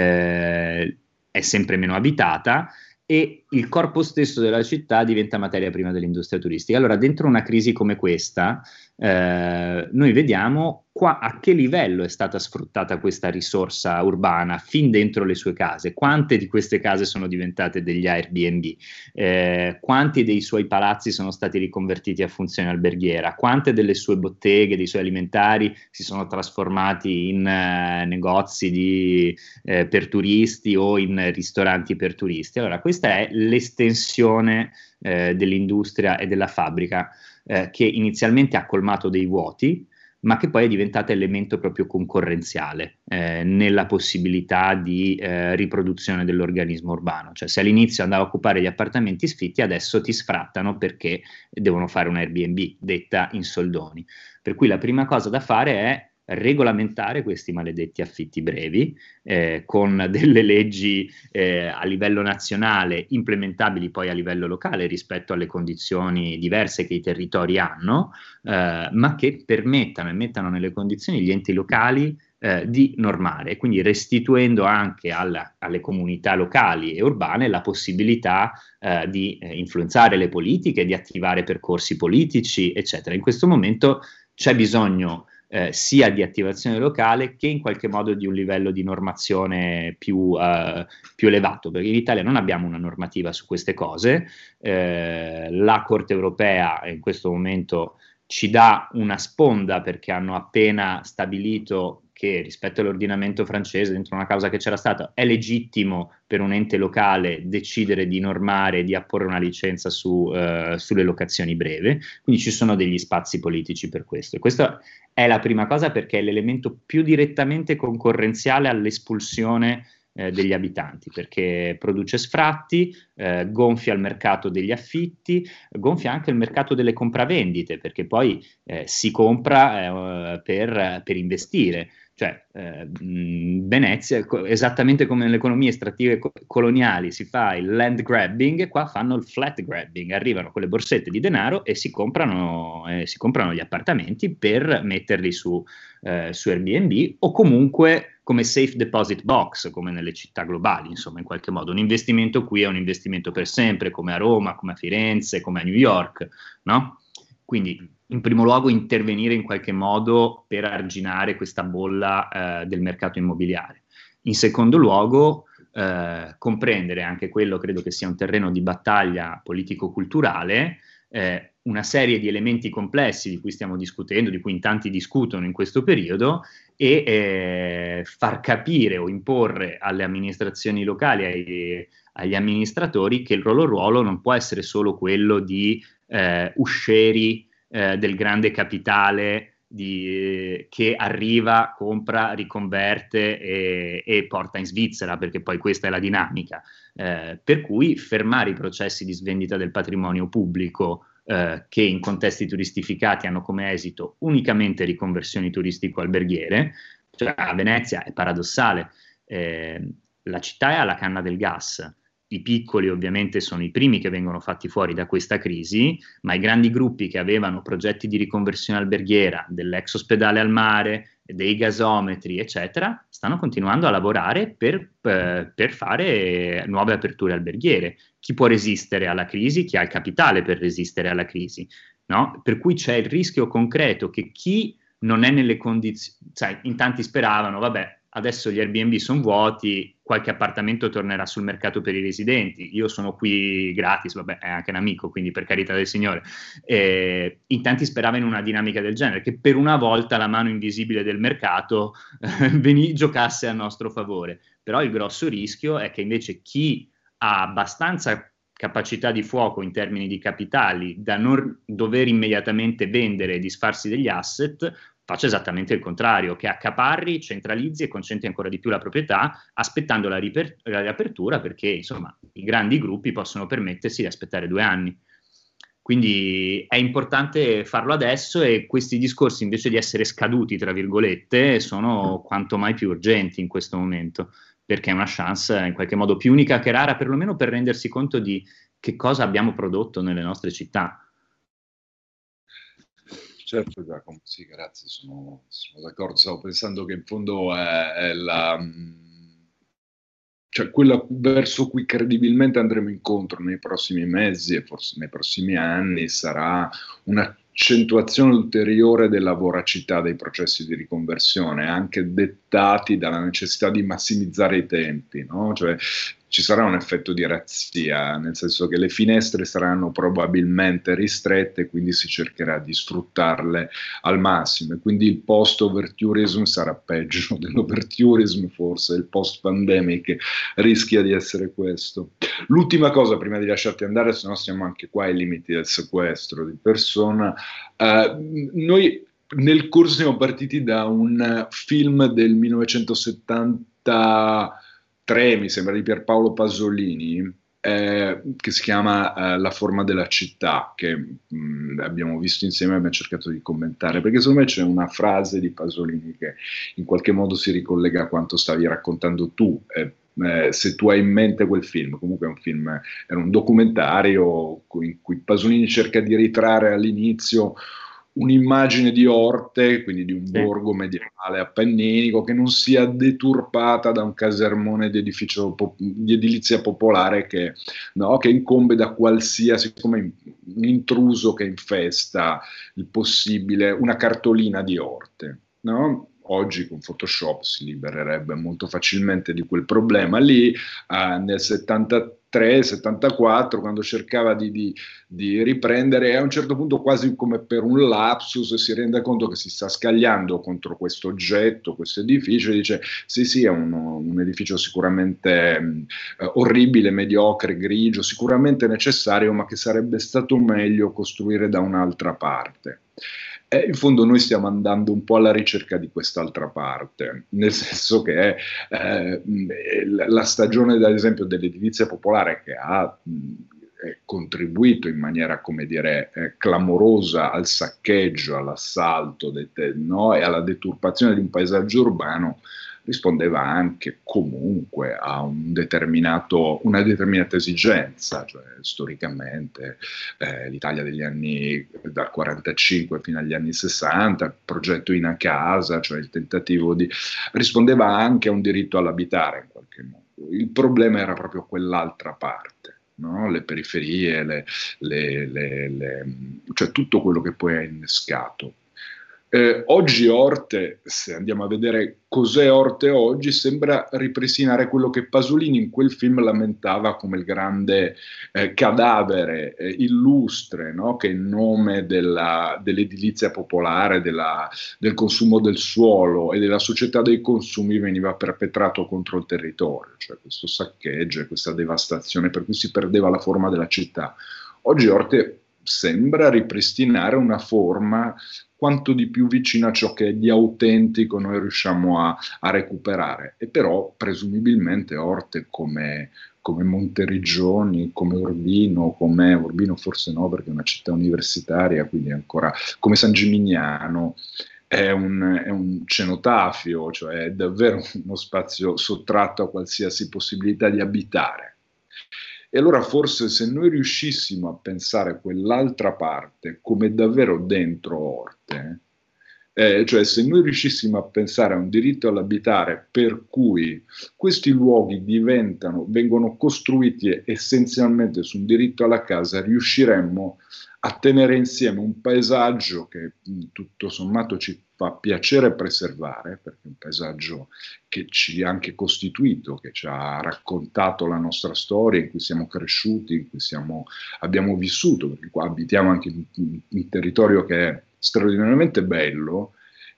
Eh, è sempre meno abitata e il corpo stesso della città diventa materia prima dell'industria turistica. Allora, dentro una crisi come questa, eh, noi vediamo qua a che livello è stata sfruttata questa risorsa urbana fin dentro le sue case, quante di queste case sono diventate degli Airbnb, eh, quanti dei suoi palazzi sono stati riconvertiti a funzione alberghiera, quante delle sue botteghe, dei suoi alimentari si sono trasformati in eh, negozi di, eh, per turisti o in ristoranti per turisti. Allora, questa è l'estensione eh, dell'industria e della fabbrica eh, che inizialmente ha colmato dei vuoti, ma che poi è diventata elemento proprio concorrenziale eh, nella possibilità di eh, riproduzione dell'organismo urbano. Cioè, se all'inizio andava a occupare gli appartamenti sfitti, adesso ti sfrattano perché devono fare un Airbnb, detta in soldoni. Per cui la prima cosa da fare è regolamentare questi maledetti affitti brevi eh, con delle leggi eh, a livello nazionale implementabili poi a livello locale rispetto alle condizioni diverse che i territori hanno, eh, ma che permettano e mettano nelle condizioni gli enti locali eh, di normare, quindi restituendo anche alla, alle comunità locali e urbane la possibilità eh, di eh, influenzare le politiche, di attivare percorsi politici, eccetera. In questo momento c'è bisogno Eh, sia di attivazione locale che in qualche modo di un livello di normazione più, eh, più elevato, perché in Italia non abbiamo una normativa su queste cose, eh, la Corte europea in questo momento ci dà una sponda perché hanno appena stabilito che rispetto all'ordinamento francese, dentro una causa che c'era stata, è legittimo per un ente locale decidere di normare, di apporre una licenza su, eh, sulle locazioni breve, quindi ci sono degli spazi politici per questo. E questo è la prima cosa perché è l'elemento più direttamente concorrenziale all'espulsione eh, degli abitanti, perché produce sfratti, eh, gonfia il mercato degli affitti, gonfia anche il mercato delle compravendite, perché poi eh, si compra eh, per, per investire. Cioè, eh, Venezia, esattamente come nelle economie estrattive co- coloniali si fa il land grabbing, qua fanno il flat grabbing, arrivano con le borsette di denaro e si comprano, eh, si comprano gli appartamenti per metterli su, eh, su Airbnb o comunque come safe deposit box, come nelle città globali, insomma, in qualche modo. Un investimento qui è un investimento per sempre, come a Roma, come a Firenze, come a New York, no? Quindi in primo luogo intervenire in qualche modo per arginare questa bolla eh, del mercato immobiliare. In secondo luogo eh, comprendere anche quello, credo che sia un terreno di battaglia politico-culturale, eh, una serie di elementi complessi di cui stiamo discutendo, di cui in tanti discutono in questo periodo, e eh, far capire o imporre alle amministrazioni locali, ai, agli amministratori, che il loro ruolo non può essere solo quello di eh, uscieri eh, del grande capitale di, eh, che arriva, compra, riconverte e, e porta in Svizzera, perché poi questa è la dinamica. Eh, per cui fermare i processi di svendita del patrimonio pubblico eh, che in contesti turistificati hanno come esito unicamente riconversioni turistico-alberghiere. Cioè, a Venezia è paradossale, eh, la città è alla canna del gas. I piccoli ovviamente sono i primi che vengono fatti fuori da questa crisi, ma i grandi gruppi che avevano progetti di riconversione alberghiera, dell'ex ospedale al mare, dei gasometri, eccetera, stanno continuando a lavorare per, eh, per fare nuove aperture alberghiere. Chi può resistere alla crisi? Chi ha il capitale per resistere alla crisi, no? Per cui c'è il rischio concreto che chi non è nelle condizioni, sai, in tanti speravano, vabbè, adesso gli Airbnb sono vuoti, qualche appartamento tornerà sul mercato per i residenti, io sono qui gratis, vabbè, è anche un amico, quindi per carità del Signore. Eh, in tanti speravano in una dinamica del genere, che per una volta la mano invisibile del mercato eh, veni, giocasse a nostro favore. Però il grosso rischio è che invece chi ha abbastanza capacità di fuoco in termini di capitali da non dover immediatamente vendere e disfarsi degli asset, faccia esattamente il contrario, che accaparri, centralizzi e concentri ancora di più la proprietà, aspettando la, riper- la riapertura, perché insomma i grandi gruppi possono permettersi di aspettare due anni. Quindi è importante farlo adesso e questi discorsi, invece di essere scaduti, tra virgolette, sono quanto mai più urgenti in questo momento, perché è una chance in qualche modo più unica che rara, perlomeno per rendersi conto di che cosa abbiamo prodotto nelle nostre città. Certo Giacomo, sì, grazie, sono, sono d'accordo. Stavo pensando che in fondo è, è la, cioè quella verso cui credibilmente andremo incontro nei prossimi mesi e forse nei prossimi anni sarà una un'accentuazione ulteriore della voracità dei processi di riconversione, anche dettati dalla necessità di massimizzare i tempi, no? Cioè, ci sarà un effetto di razzia, nel senso che le finestre saranno probabilmente ristrette, quindi si cercherà di sfruttarle al massimo, e quindi il post-overtourism sarà peggio dell'overtourism, forse il post-pandemic rischia di essere questo. L'ultima cosa, prima di lasciarti andare, se no siamo anche qua ai limiti del sequestro di persona, eh, noi nel corso siamo partiti da un film del millenovecentosettantatré, mi sembra, di Pierpaolo Pasolini, eh, che si chiama eh, La forma della città, che mh, abbiamo visto insieme e abbiamo cercato di commentare, perché secondo me c'è una frase di Pasolini che in qualche modo si ricollega a quanto stavi raccontando tu. Eh, eh, se tu hai in mente quel film, comunque è un film, era un documentario in cui Pasolini cerca di ritrarre all'inizio un'immagine di Orte, quindi di un Sì. borgo medievale appenninico, che non sia deturpata da un casermone di, edificio, di edilizia popolare che, no, che incombe da qualsiasi, come un intruso che infesta il possibile, una cartolina di Orte, no? Oggi con Photoshop si libererebbe molto facilmente di quel problema. Lì eh, nel settantatré settantaquattro, quando cercava di, di, di riprendere, a un certo punto, quasi come per un lapsus, si rende conto che si sta scagliando contro questo oggetto, questo edificio, e dice sì sì, è un, un edificio sicuramente mh, orribile, mediocre, grigio, sicuramente necessario, ma che sarebbe stato meglio costruire da un'altra parte. E in fondo noi stiamo andando un po' alla ricerca di quest'altra parte, nel senso che eh, la stagione, ad esempio, dell'edilizia popolare, che ha mh, contribuito in maniera, come dire, eh, clamorosa al saccheggio, all'assalto, de, de, no? E alla deturpazione di un paesaggio urbano, rispondeva anche comunque a un determinato, una determinata esigenza, cioè storicamente eh, l'Italia degli anni dal quarantacinque fino agli anni sessanta, il progetto In a Casa, cioè il tentativo di, rispondeva anche a un diritto all'abitare in qualche modo. Il problema era proprio quell'altra parte. No? Le periferie, le, le, le, le, cioè tutto quello che poi ha innescato. Eh, oggi Orte, se andiamo a vedere cos'è Orte oggi, sembra ripristinare quello che Pasolini in quel film lamentava come il grande eh, cadavere eh, illustre, no? Che in nome della, dell'edilizia popolare, della, del consumo del suolo e della società dei consumi veniva perpetrato contro il territorio, cioè questo saccheggio e questa devastazione per cui si perdeva la forma della città. Oggi Orte sembra ripristinare una forma quanto di più vicina a ciò che di autentico noi riusciamo a, a recuperare. E però presumibilmente Orte, come, come Monteriggioni, come Urbino, come Urbino forse no, perché è una città universitaria, quindi ancora come San Gimignano, è un, è un cenotafio, cioè è davvero uno spazio sottratto a qualsiasi possibilità di abitare. E allora forse se noi riuscissimo a pensare quell'altra parte come davvero dentro Orte, eh, cioè se noi riuscissimo a pensare a un diritto all'abitare per cui questi luoghi diventano, vengono costruiti essenzialmente su un diritto alla casa, riusciremmo a tenere insieme un paesaggio che tutto sommato ci fa piacere preservare, perché è un paesaggio che ci ha anche costituito, che ci ha raccontato la nostra storia, in cui siamo cresciuti, in cui siamo, abbiamo vissuto, perché qua abitiamo anche in un territorio che è straordinariamente bello,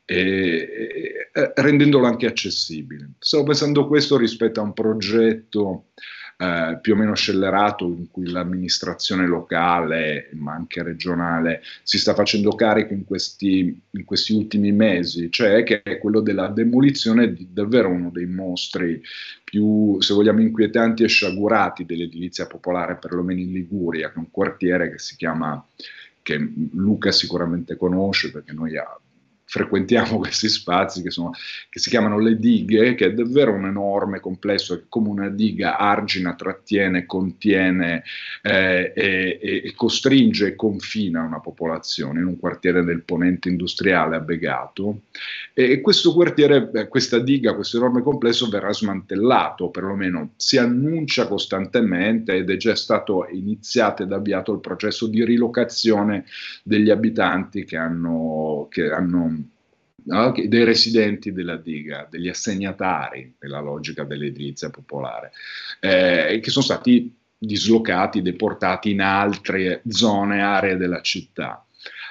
e, e, rendendolo anche accessibile. Stavo pensando questo rispetto a un progetto eh, più o meno scellerato in cui l'amministrazione locale, ma anche regionale, si sta facendo carico in questi, in questi ultimi mesi, cioè che è quello della demolizione di davvero uno dei mostri più, se vogliamo, inquietanti e sciagurati dell'edilizia popolare, perlomeno in Liguria, che è un quartiere che si chiama, che Luca sicuramente conosce, perché noi ha, frequentiamo questi spazi che, sono, che si chiamano le dighe, che è davvero un enorme complesso, che come una diga argina, trattiene, contiene eh, e, e costringe e confina una popolazione in un quartiere del Ponente industriale a Begato. E questo quartiere, questa diga, questo enorme complesso verrà smantellato, perlomeno si annuncia costantemente, ed è già stato iniziato ed avviato il processo di rilocazione degli abitanti che hanno, che hanno no, dei residenti della diga, degli assegnatari nella logica dell'edilizia popolare, eh, che sono stati dislocati, deportati in altre zone, aree della città.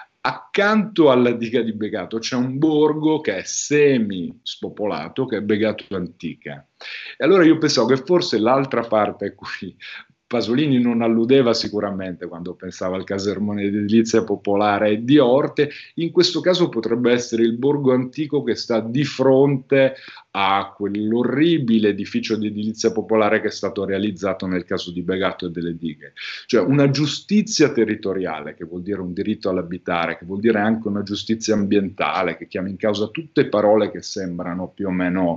Accanto alla diga di Begato c'è un borgo che è semi spopolato, che è Begato Antica. E allora io pensavo che forse l'altra parte a cui Pasolini non alludeva sicuramente quando pensava al casermone di edilizia popolare di Orte, in questo caso potrebbe essere il borgo antico che sta di fronte a quell'orribile edificio di edilizia popolare che è stato realizzato nel caso di Begato e delle dighe. Cioè una giustizia territoriale, che vuol dire un diritto all'abitare, che vuol dire anche una giustizia ambientale, che chiama in causa tutte parole che sembrano più o meno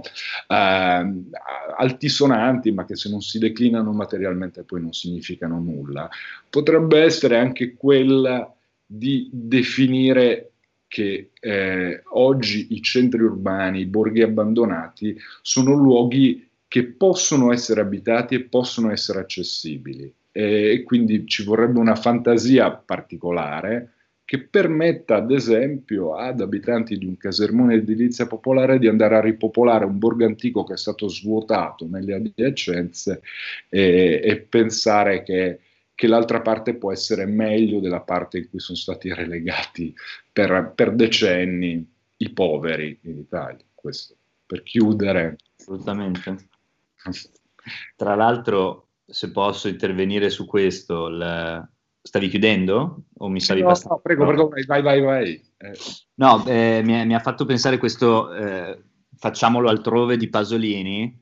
eh, altisonanti, ma che se non si declinano materialmente poi non significano nulla, potrebbe essere anche quella di definire che eh, oggi i centri urbani, i borghi abbandonati, sono luoghi che possono essere abitati e possono essere accessibili. E quindi ci vorrebbe una fantasia particolare che permetta, ad esempio, ad abitanti di un casermone edilizia popolare di andare a ripopolare un borgo antico che è stato svuotato nelle adiacenze e, e pensare che, che l'altra parte può essere meglio della parte in cui sono stati relegati per, per decenni i poveri in Italia. Questo per chiudere. Assolutamente. Tra l'altro, se posso intervenire su questo, il... stavi chiudendo? O mi stavi no, passando? No, prego, prego, vai, vai, vai. Eh. No, eh, mi, mi ha fatto pensare questo, eh, facciamolo altrove di Pasolini,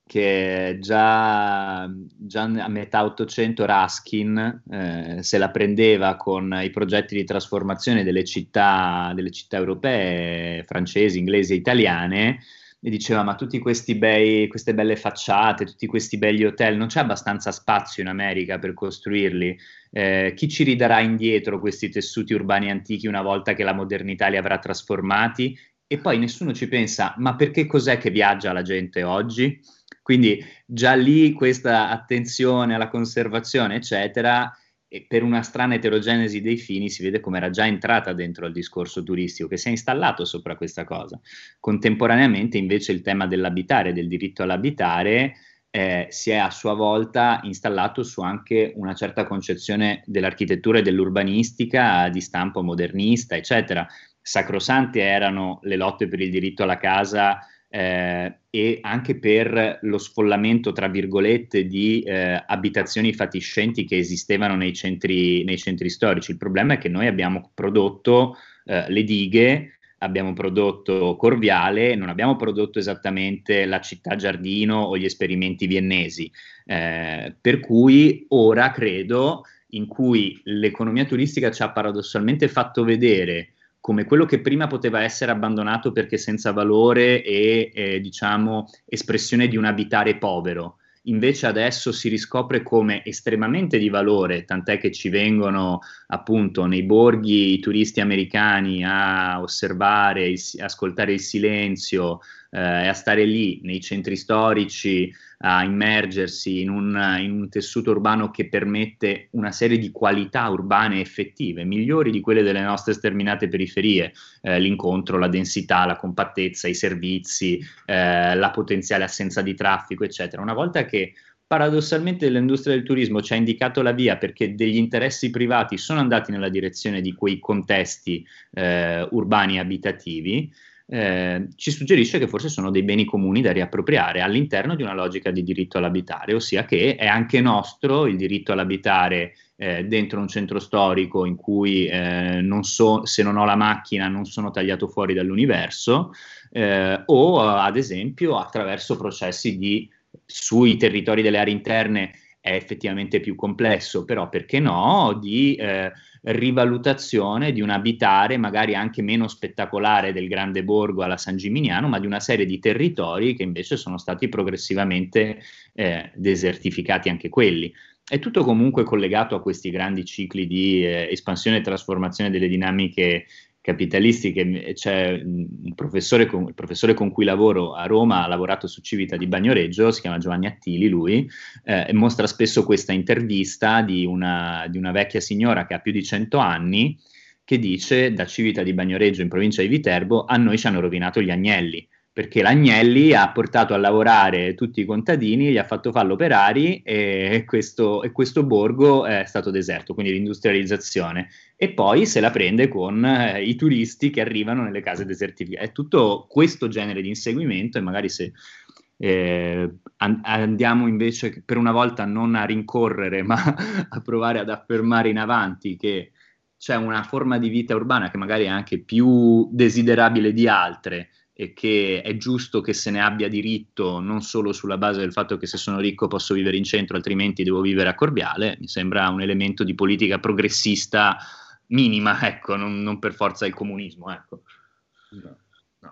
che già, già a metà Ottocento Ruskin eh, se la prendeva con i progetti di trasformazione delle città, delle città europee, francesi, inglesi e italiane, e diceva: ma tutti questi bei, queste belle facciate, tutti questi belli hotel, non c'è abbastanza spazio in America per costruirli? Eh, chi ci ridarà indietro questi tessuti urbani antichi una volta che la modernità li avrà trasformati? E poi nessuno ci pensa: ma perché cos'è che viaggia la gente oggi? Quindi già lì questa attenzione alla conservazione, eccetera, e per una strana eterogenesi dei fini si vede come era già entrata dentro al discorso turistico, che si è installato sopra questa cosa. Contemporaneamente invece il tema dell'abitare, del diritto all'abitare, eh, si è a sua volta installato su anche una certa concezione dell'architettura e dell'urbanistica di stampo modernista, eccetera. Sacrosante erano le lotte per il diritto alla casa eh, e anche per lo sfollamento, tra virgolette, di eh, abitazioni fatiscenti che esistevano nei centri, nei centri storici. Il problema è che noi abbiamo prodotto eh, le dighe, abbiamo prodotto Corviale, non abbiamo prodotto esattamente la città giardino o gli esperimenti viennesi, eh, per cui ora credo, in cui l'economia turistica ci ha paradossalmente fatto vedere come quello che prima poteva essere abbandonato perché senza valore e eh, diciamo espressione di un abitare povero, invece adesso si riscopre come estremamente di valore, tant'è che ci vengono appunto nei borghi i turisti americani a osservare, il, ascoltare il silenzio eh, e a stare lì nei centri storici, a immergersi in un, in un tessuto urbano che permette una serie di qualità urbane effettive, migliori di quelle delle nostre sterminate periferie, eh, l'incontro, la densità, la compattezza, i servizi, eh, la potenziale assenza di traffico, eccetera. Una volta che paradossalmente l'industria del turismo ci ha indicato la via perché degli interessi privati sono andati nella direzione di quei contesti eh, urbani abitativi, eh, ci suggerisce che forse sono dei beni comuni da riappropriare all'interno di una logica di diritto all'abitare, ossia che è anche nostro il diritto all'abitare eh, dentro un centro storico in cui eh, non so, se non ho la macchina non sono tagliato fuori dall'universo, eh, o ad esempio attraverso processi di sui territori delle aree interne è effettivamente più complesso, però perché no, di eh, rivalutazione di un abitare magari anche meno spettacolare del grande borgo alla San Gimignano, ma di una serie di territori che invece sono stati progressivamente eh, desertificati anche quelli. È tutto comunque collegato a questi grandi cicli di eh, espansione e trasformazione delle dinamiche capitalistiche. C'è un professore con, il professore con cui lavoro a Roma, ha lavorato su Civita di Bagnoregio, si chiama Giovanni Attili lui, eh, e mostra spesso questa intervista di una, di una vecchia signora che ha più di cento anni, che dice: da Civita di Bagnoregio in provincia di Viterbo a noi ci hanno rovinato gli agnelli, perché l'Agnelli ha portato a lavorare tutti i contadini, gli ha fatto fare operari e questo, e questo borgo è stato deserto, quindi l'industrializzazione. E poi se la prende con eh, i turisti che arrivano nelle case desertificate. È tutto questo genere di inseguimento, e magari se eh, an- andiamo invece per una volta non a rincorrere, ma a provare ad affermare in avanti che c'è una forma di vita urbana che magari è anche più desiderabile di altre, e che è giusto che se ne abbia diritto, non solo sulla base del fatto che se sono ricco posso vivere in centro, altrimenti devo vivere a Corviale, mi sembra un elemento di politica progressista minima, ecco, non, non per forza il comunismo, ecco. No, no.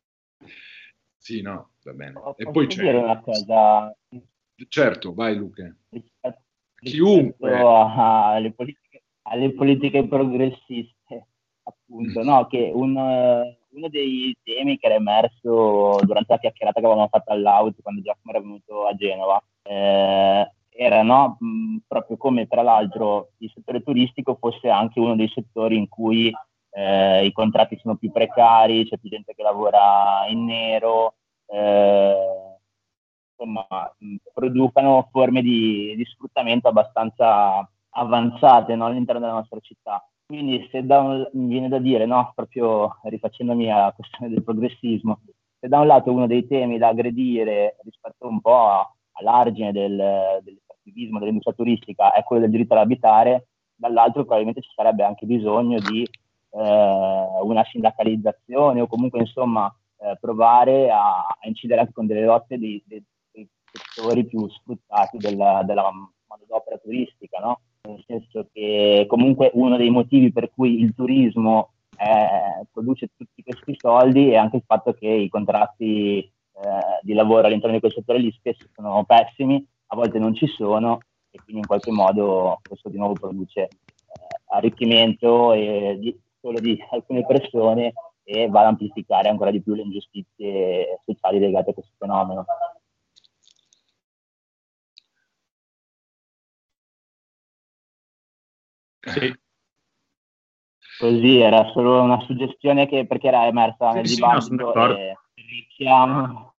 Sì, no, va bene. Posso E poi c'è... dire una cosa? Certo, vai Luca. Rispetto, Chiunque. rispetto a- alle politiche, alle politiche progressiste, appunto, no? Che un, eh, uno dei temi che era emerso durante la chiacchierata che avevamo fatto all'Aut quando Giacomo era venuto a Genova eh, era, no? Mh, proprio come tra l'altro il settore turistico fosse anche uno dei settori in cui eh, i contratti sono più precari, c'è più gente che lavora in nero, eh, insomma, mh, producano forme di, di sfruttamento abbastanza avanzate, no, all'interno della nostra città. Quindi se da un, mi viene da dire, no, proprio rifacendomi alla questione del progressismo, se da un lato uno dei temi da aggredire rispetto un po' a, all'argine del, dell'attivismo, dell'industria turistica è quello del diritto all'abitare, dall'altro probabilmente ci sarebbe anche bisogno di eh, una sindacalizzazione o comunque insomma eh, provare a, a incidere anche con delle lotte di, di, dei settori più sfruttati della, della manodopera turistica, no? Nel senso che comunque uno dei motivi per cui il turismo eh, produce tutti questi soldi è anche il fatto che i contratti eh, di lavoro all'interno di quel settore lì spesso sono pessimi, a volte non ci sono, e quindi in qualche modo questo di nuovo produce eh, arricchimento e di, solo di alcune persone, e va ad amplificare ancora di più le ingiustizie sociali legate a questo fenomeno. Sì. Così era solo una suggestione che perché era emersa Sì, nel sì, dibattito no, e richiamo.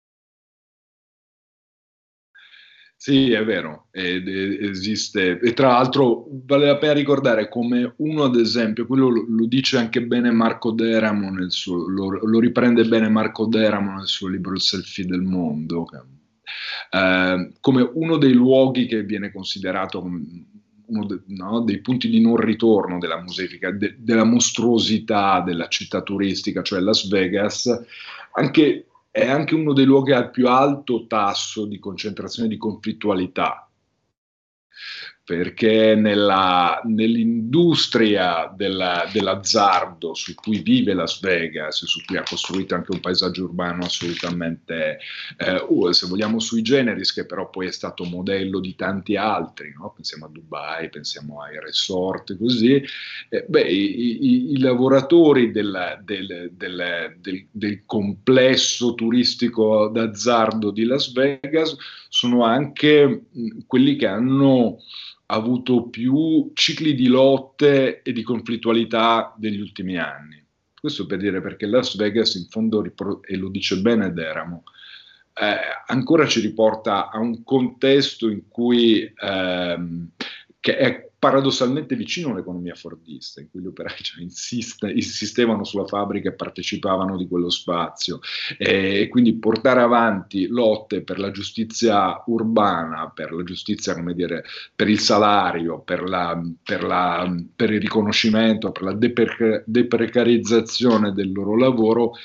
Sì, è vero, ed esiste, e tra l'altro vale la pena ricordare come uno, ad esempio, quello lo, lo dice anche bene Marco Deramo nel suo, lo, lo riprende bene Marco Deramo nel suo libro Il selfie del mondo, eh, come uno dei luoghi che viene considerato uno de, no, dei punti di non ritorno della musica, de, della mostruosità della città turistica, cioè Las Vegas, anche è anche uno dei luoghi al più alto tasso di concentrazione di conflittualità, perché nella, nell'industria della, dell'azzardo su cui vive Las Vegas, su cui ha costruito anche un paesaggio urbano assolutamente, eh, uh, se vogliamo sui generis, che però poi è stato modello di tanti altri, no? Pensiamo a Dubai, pensiamo ai resort, così, eh, beh, i, i, i lavoratori del, del, del, del, del complesso turistico d'azzardo di Las Vegas sono anche mh, quelli che hanno avuto più cicli di lotte e di conflittualità degli ultimi anni. Questo per dire, perché Las Vegas in fondo, e lo dice bene Deramo, eh, ancora ci riporta a un contesto in cui ehm, che è paradossalmente vicino all'economia fordista, in cui gli operai cioè, insiste, insistevano sulla fabbrica e partecipavano di quello spazio, e quindi portare avanti lotte per la giustizia urbana, per la giustizia, come dire, per il salario, per, la, per, la, per il riconoscimento, per la deper- deprecarizzazione del loro lavoro,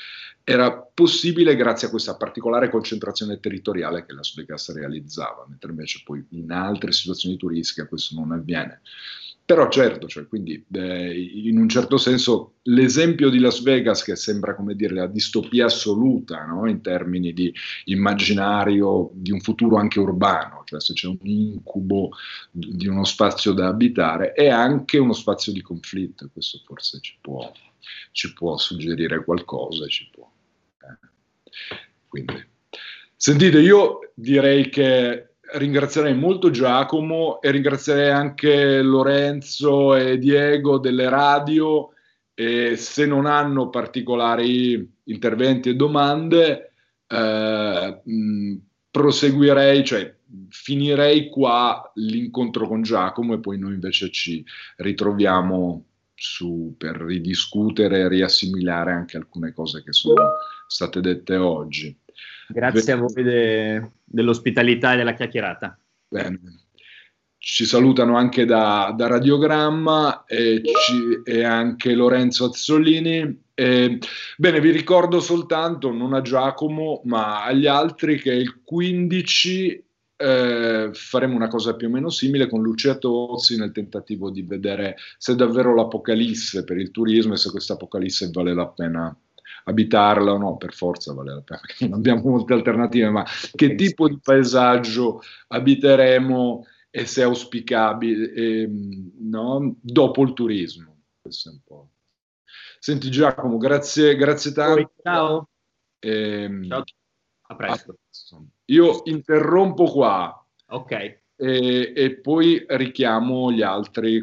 era possibile grazie a questa particolare concentrazione territoriale che Las Vegas realizzava, mentre invece poi in altre situazioni turistiche questo non avviene. Però certo, cioè, quindi eh, in un certo senso l'esempio di Las Vegas, che sembra come dire la distopia assoluta, no? In termini di immaginario di un futuro anche urbano, cioè se c'è un incubo di uno spazio da abitare, è anche uno spazio di conflitto, questo forse ci può, ci può suggerire qualcosa, ci può. Eh. Quindi, sentite, io direi che ringrazierei molto Giacomo e ringrazierei anche Lorenzo e Diego delle radio, e se non hanno particolari interventi e domande eh, mh, proseguirei, cioè finirei qua l'incontro con Giacomo e poi noi invece ci ritroviamo su, per ridiscutere e riassimilare anche alcune cose che sono state dette oggi. Grazie a voi de, dell'ospitalità e della chiacchierata. Bene. Ci salutano anche da, da Radiogramma e, ci, e anche Lorenzo Azzolini. E, bene, vi ricordo soltanto, non a Giacomo, ma agli altri, che il quindici eh, faremo una cosa più o meno simile con Lucia Tozzi nel tentativo di vedere se davvero l'apocalisse per il turismo e se questa apocalisse vale la pena abitarla o no, per forza vale la pena, perché non abbiamo molte alternative, ma che tipo di paesaggio abiteremo e se è auspicabile, eh, no? Dopo il turismo. Questo è un po'. Senti Giacomo, grazie, grazie tanto. Ciao. Eh, Ciao. A presto. Io interrompo qua. Ok. E, e poi richiamo gli altri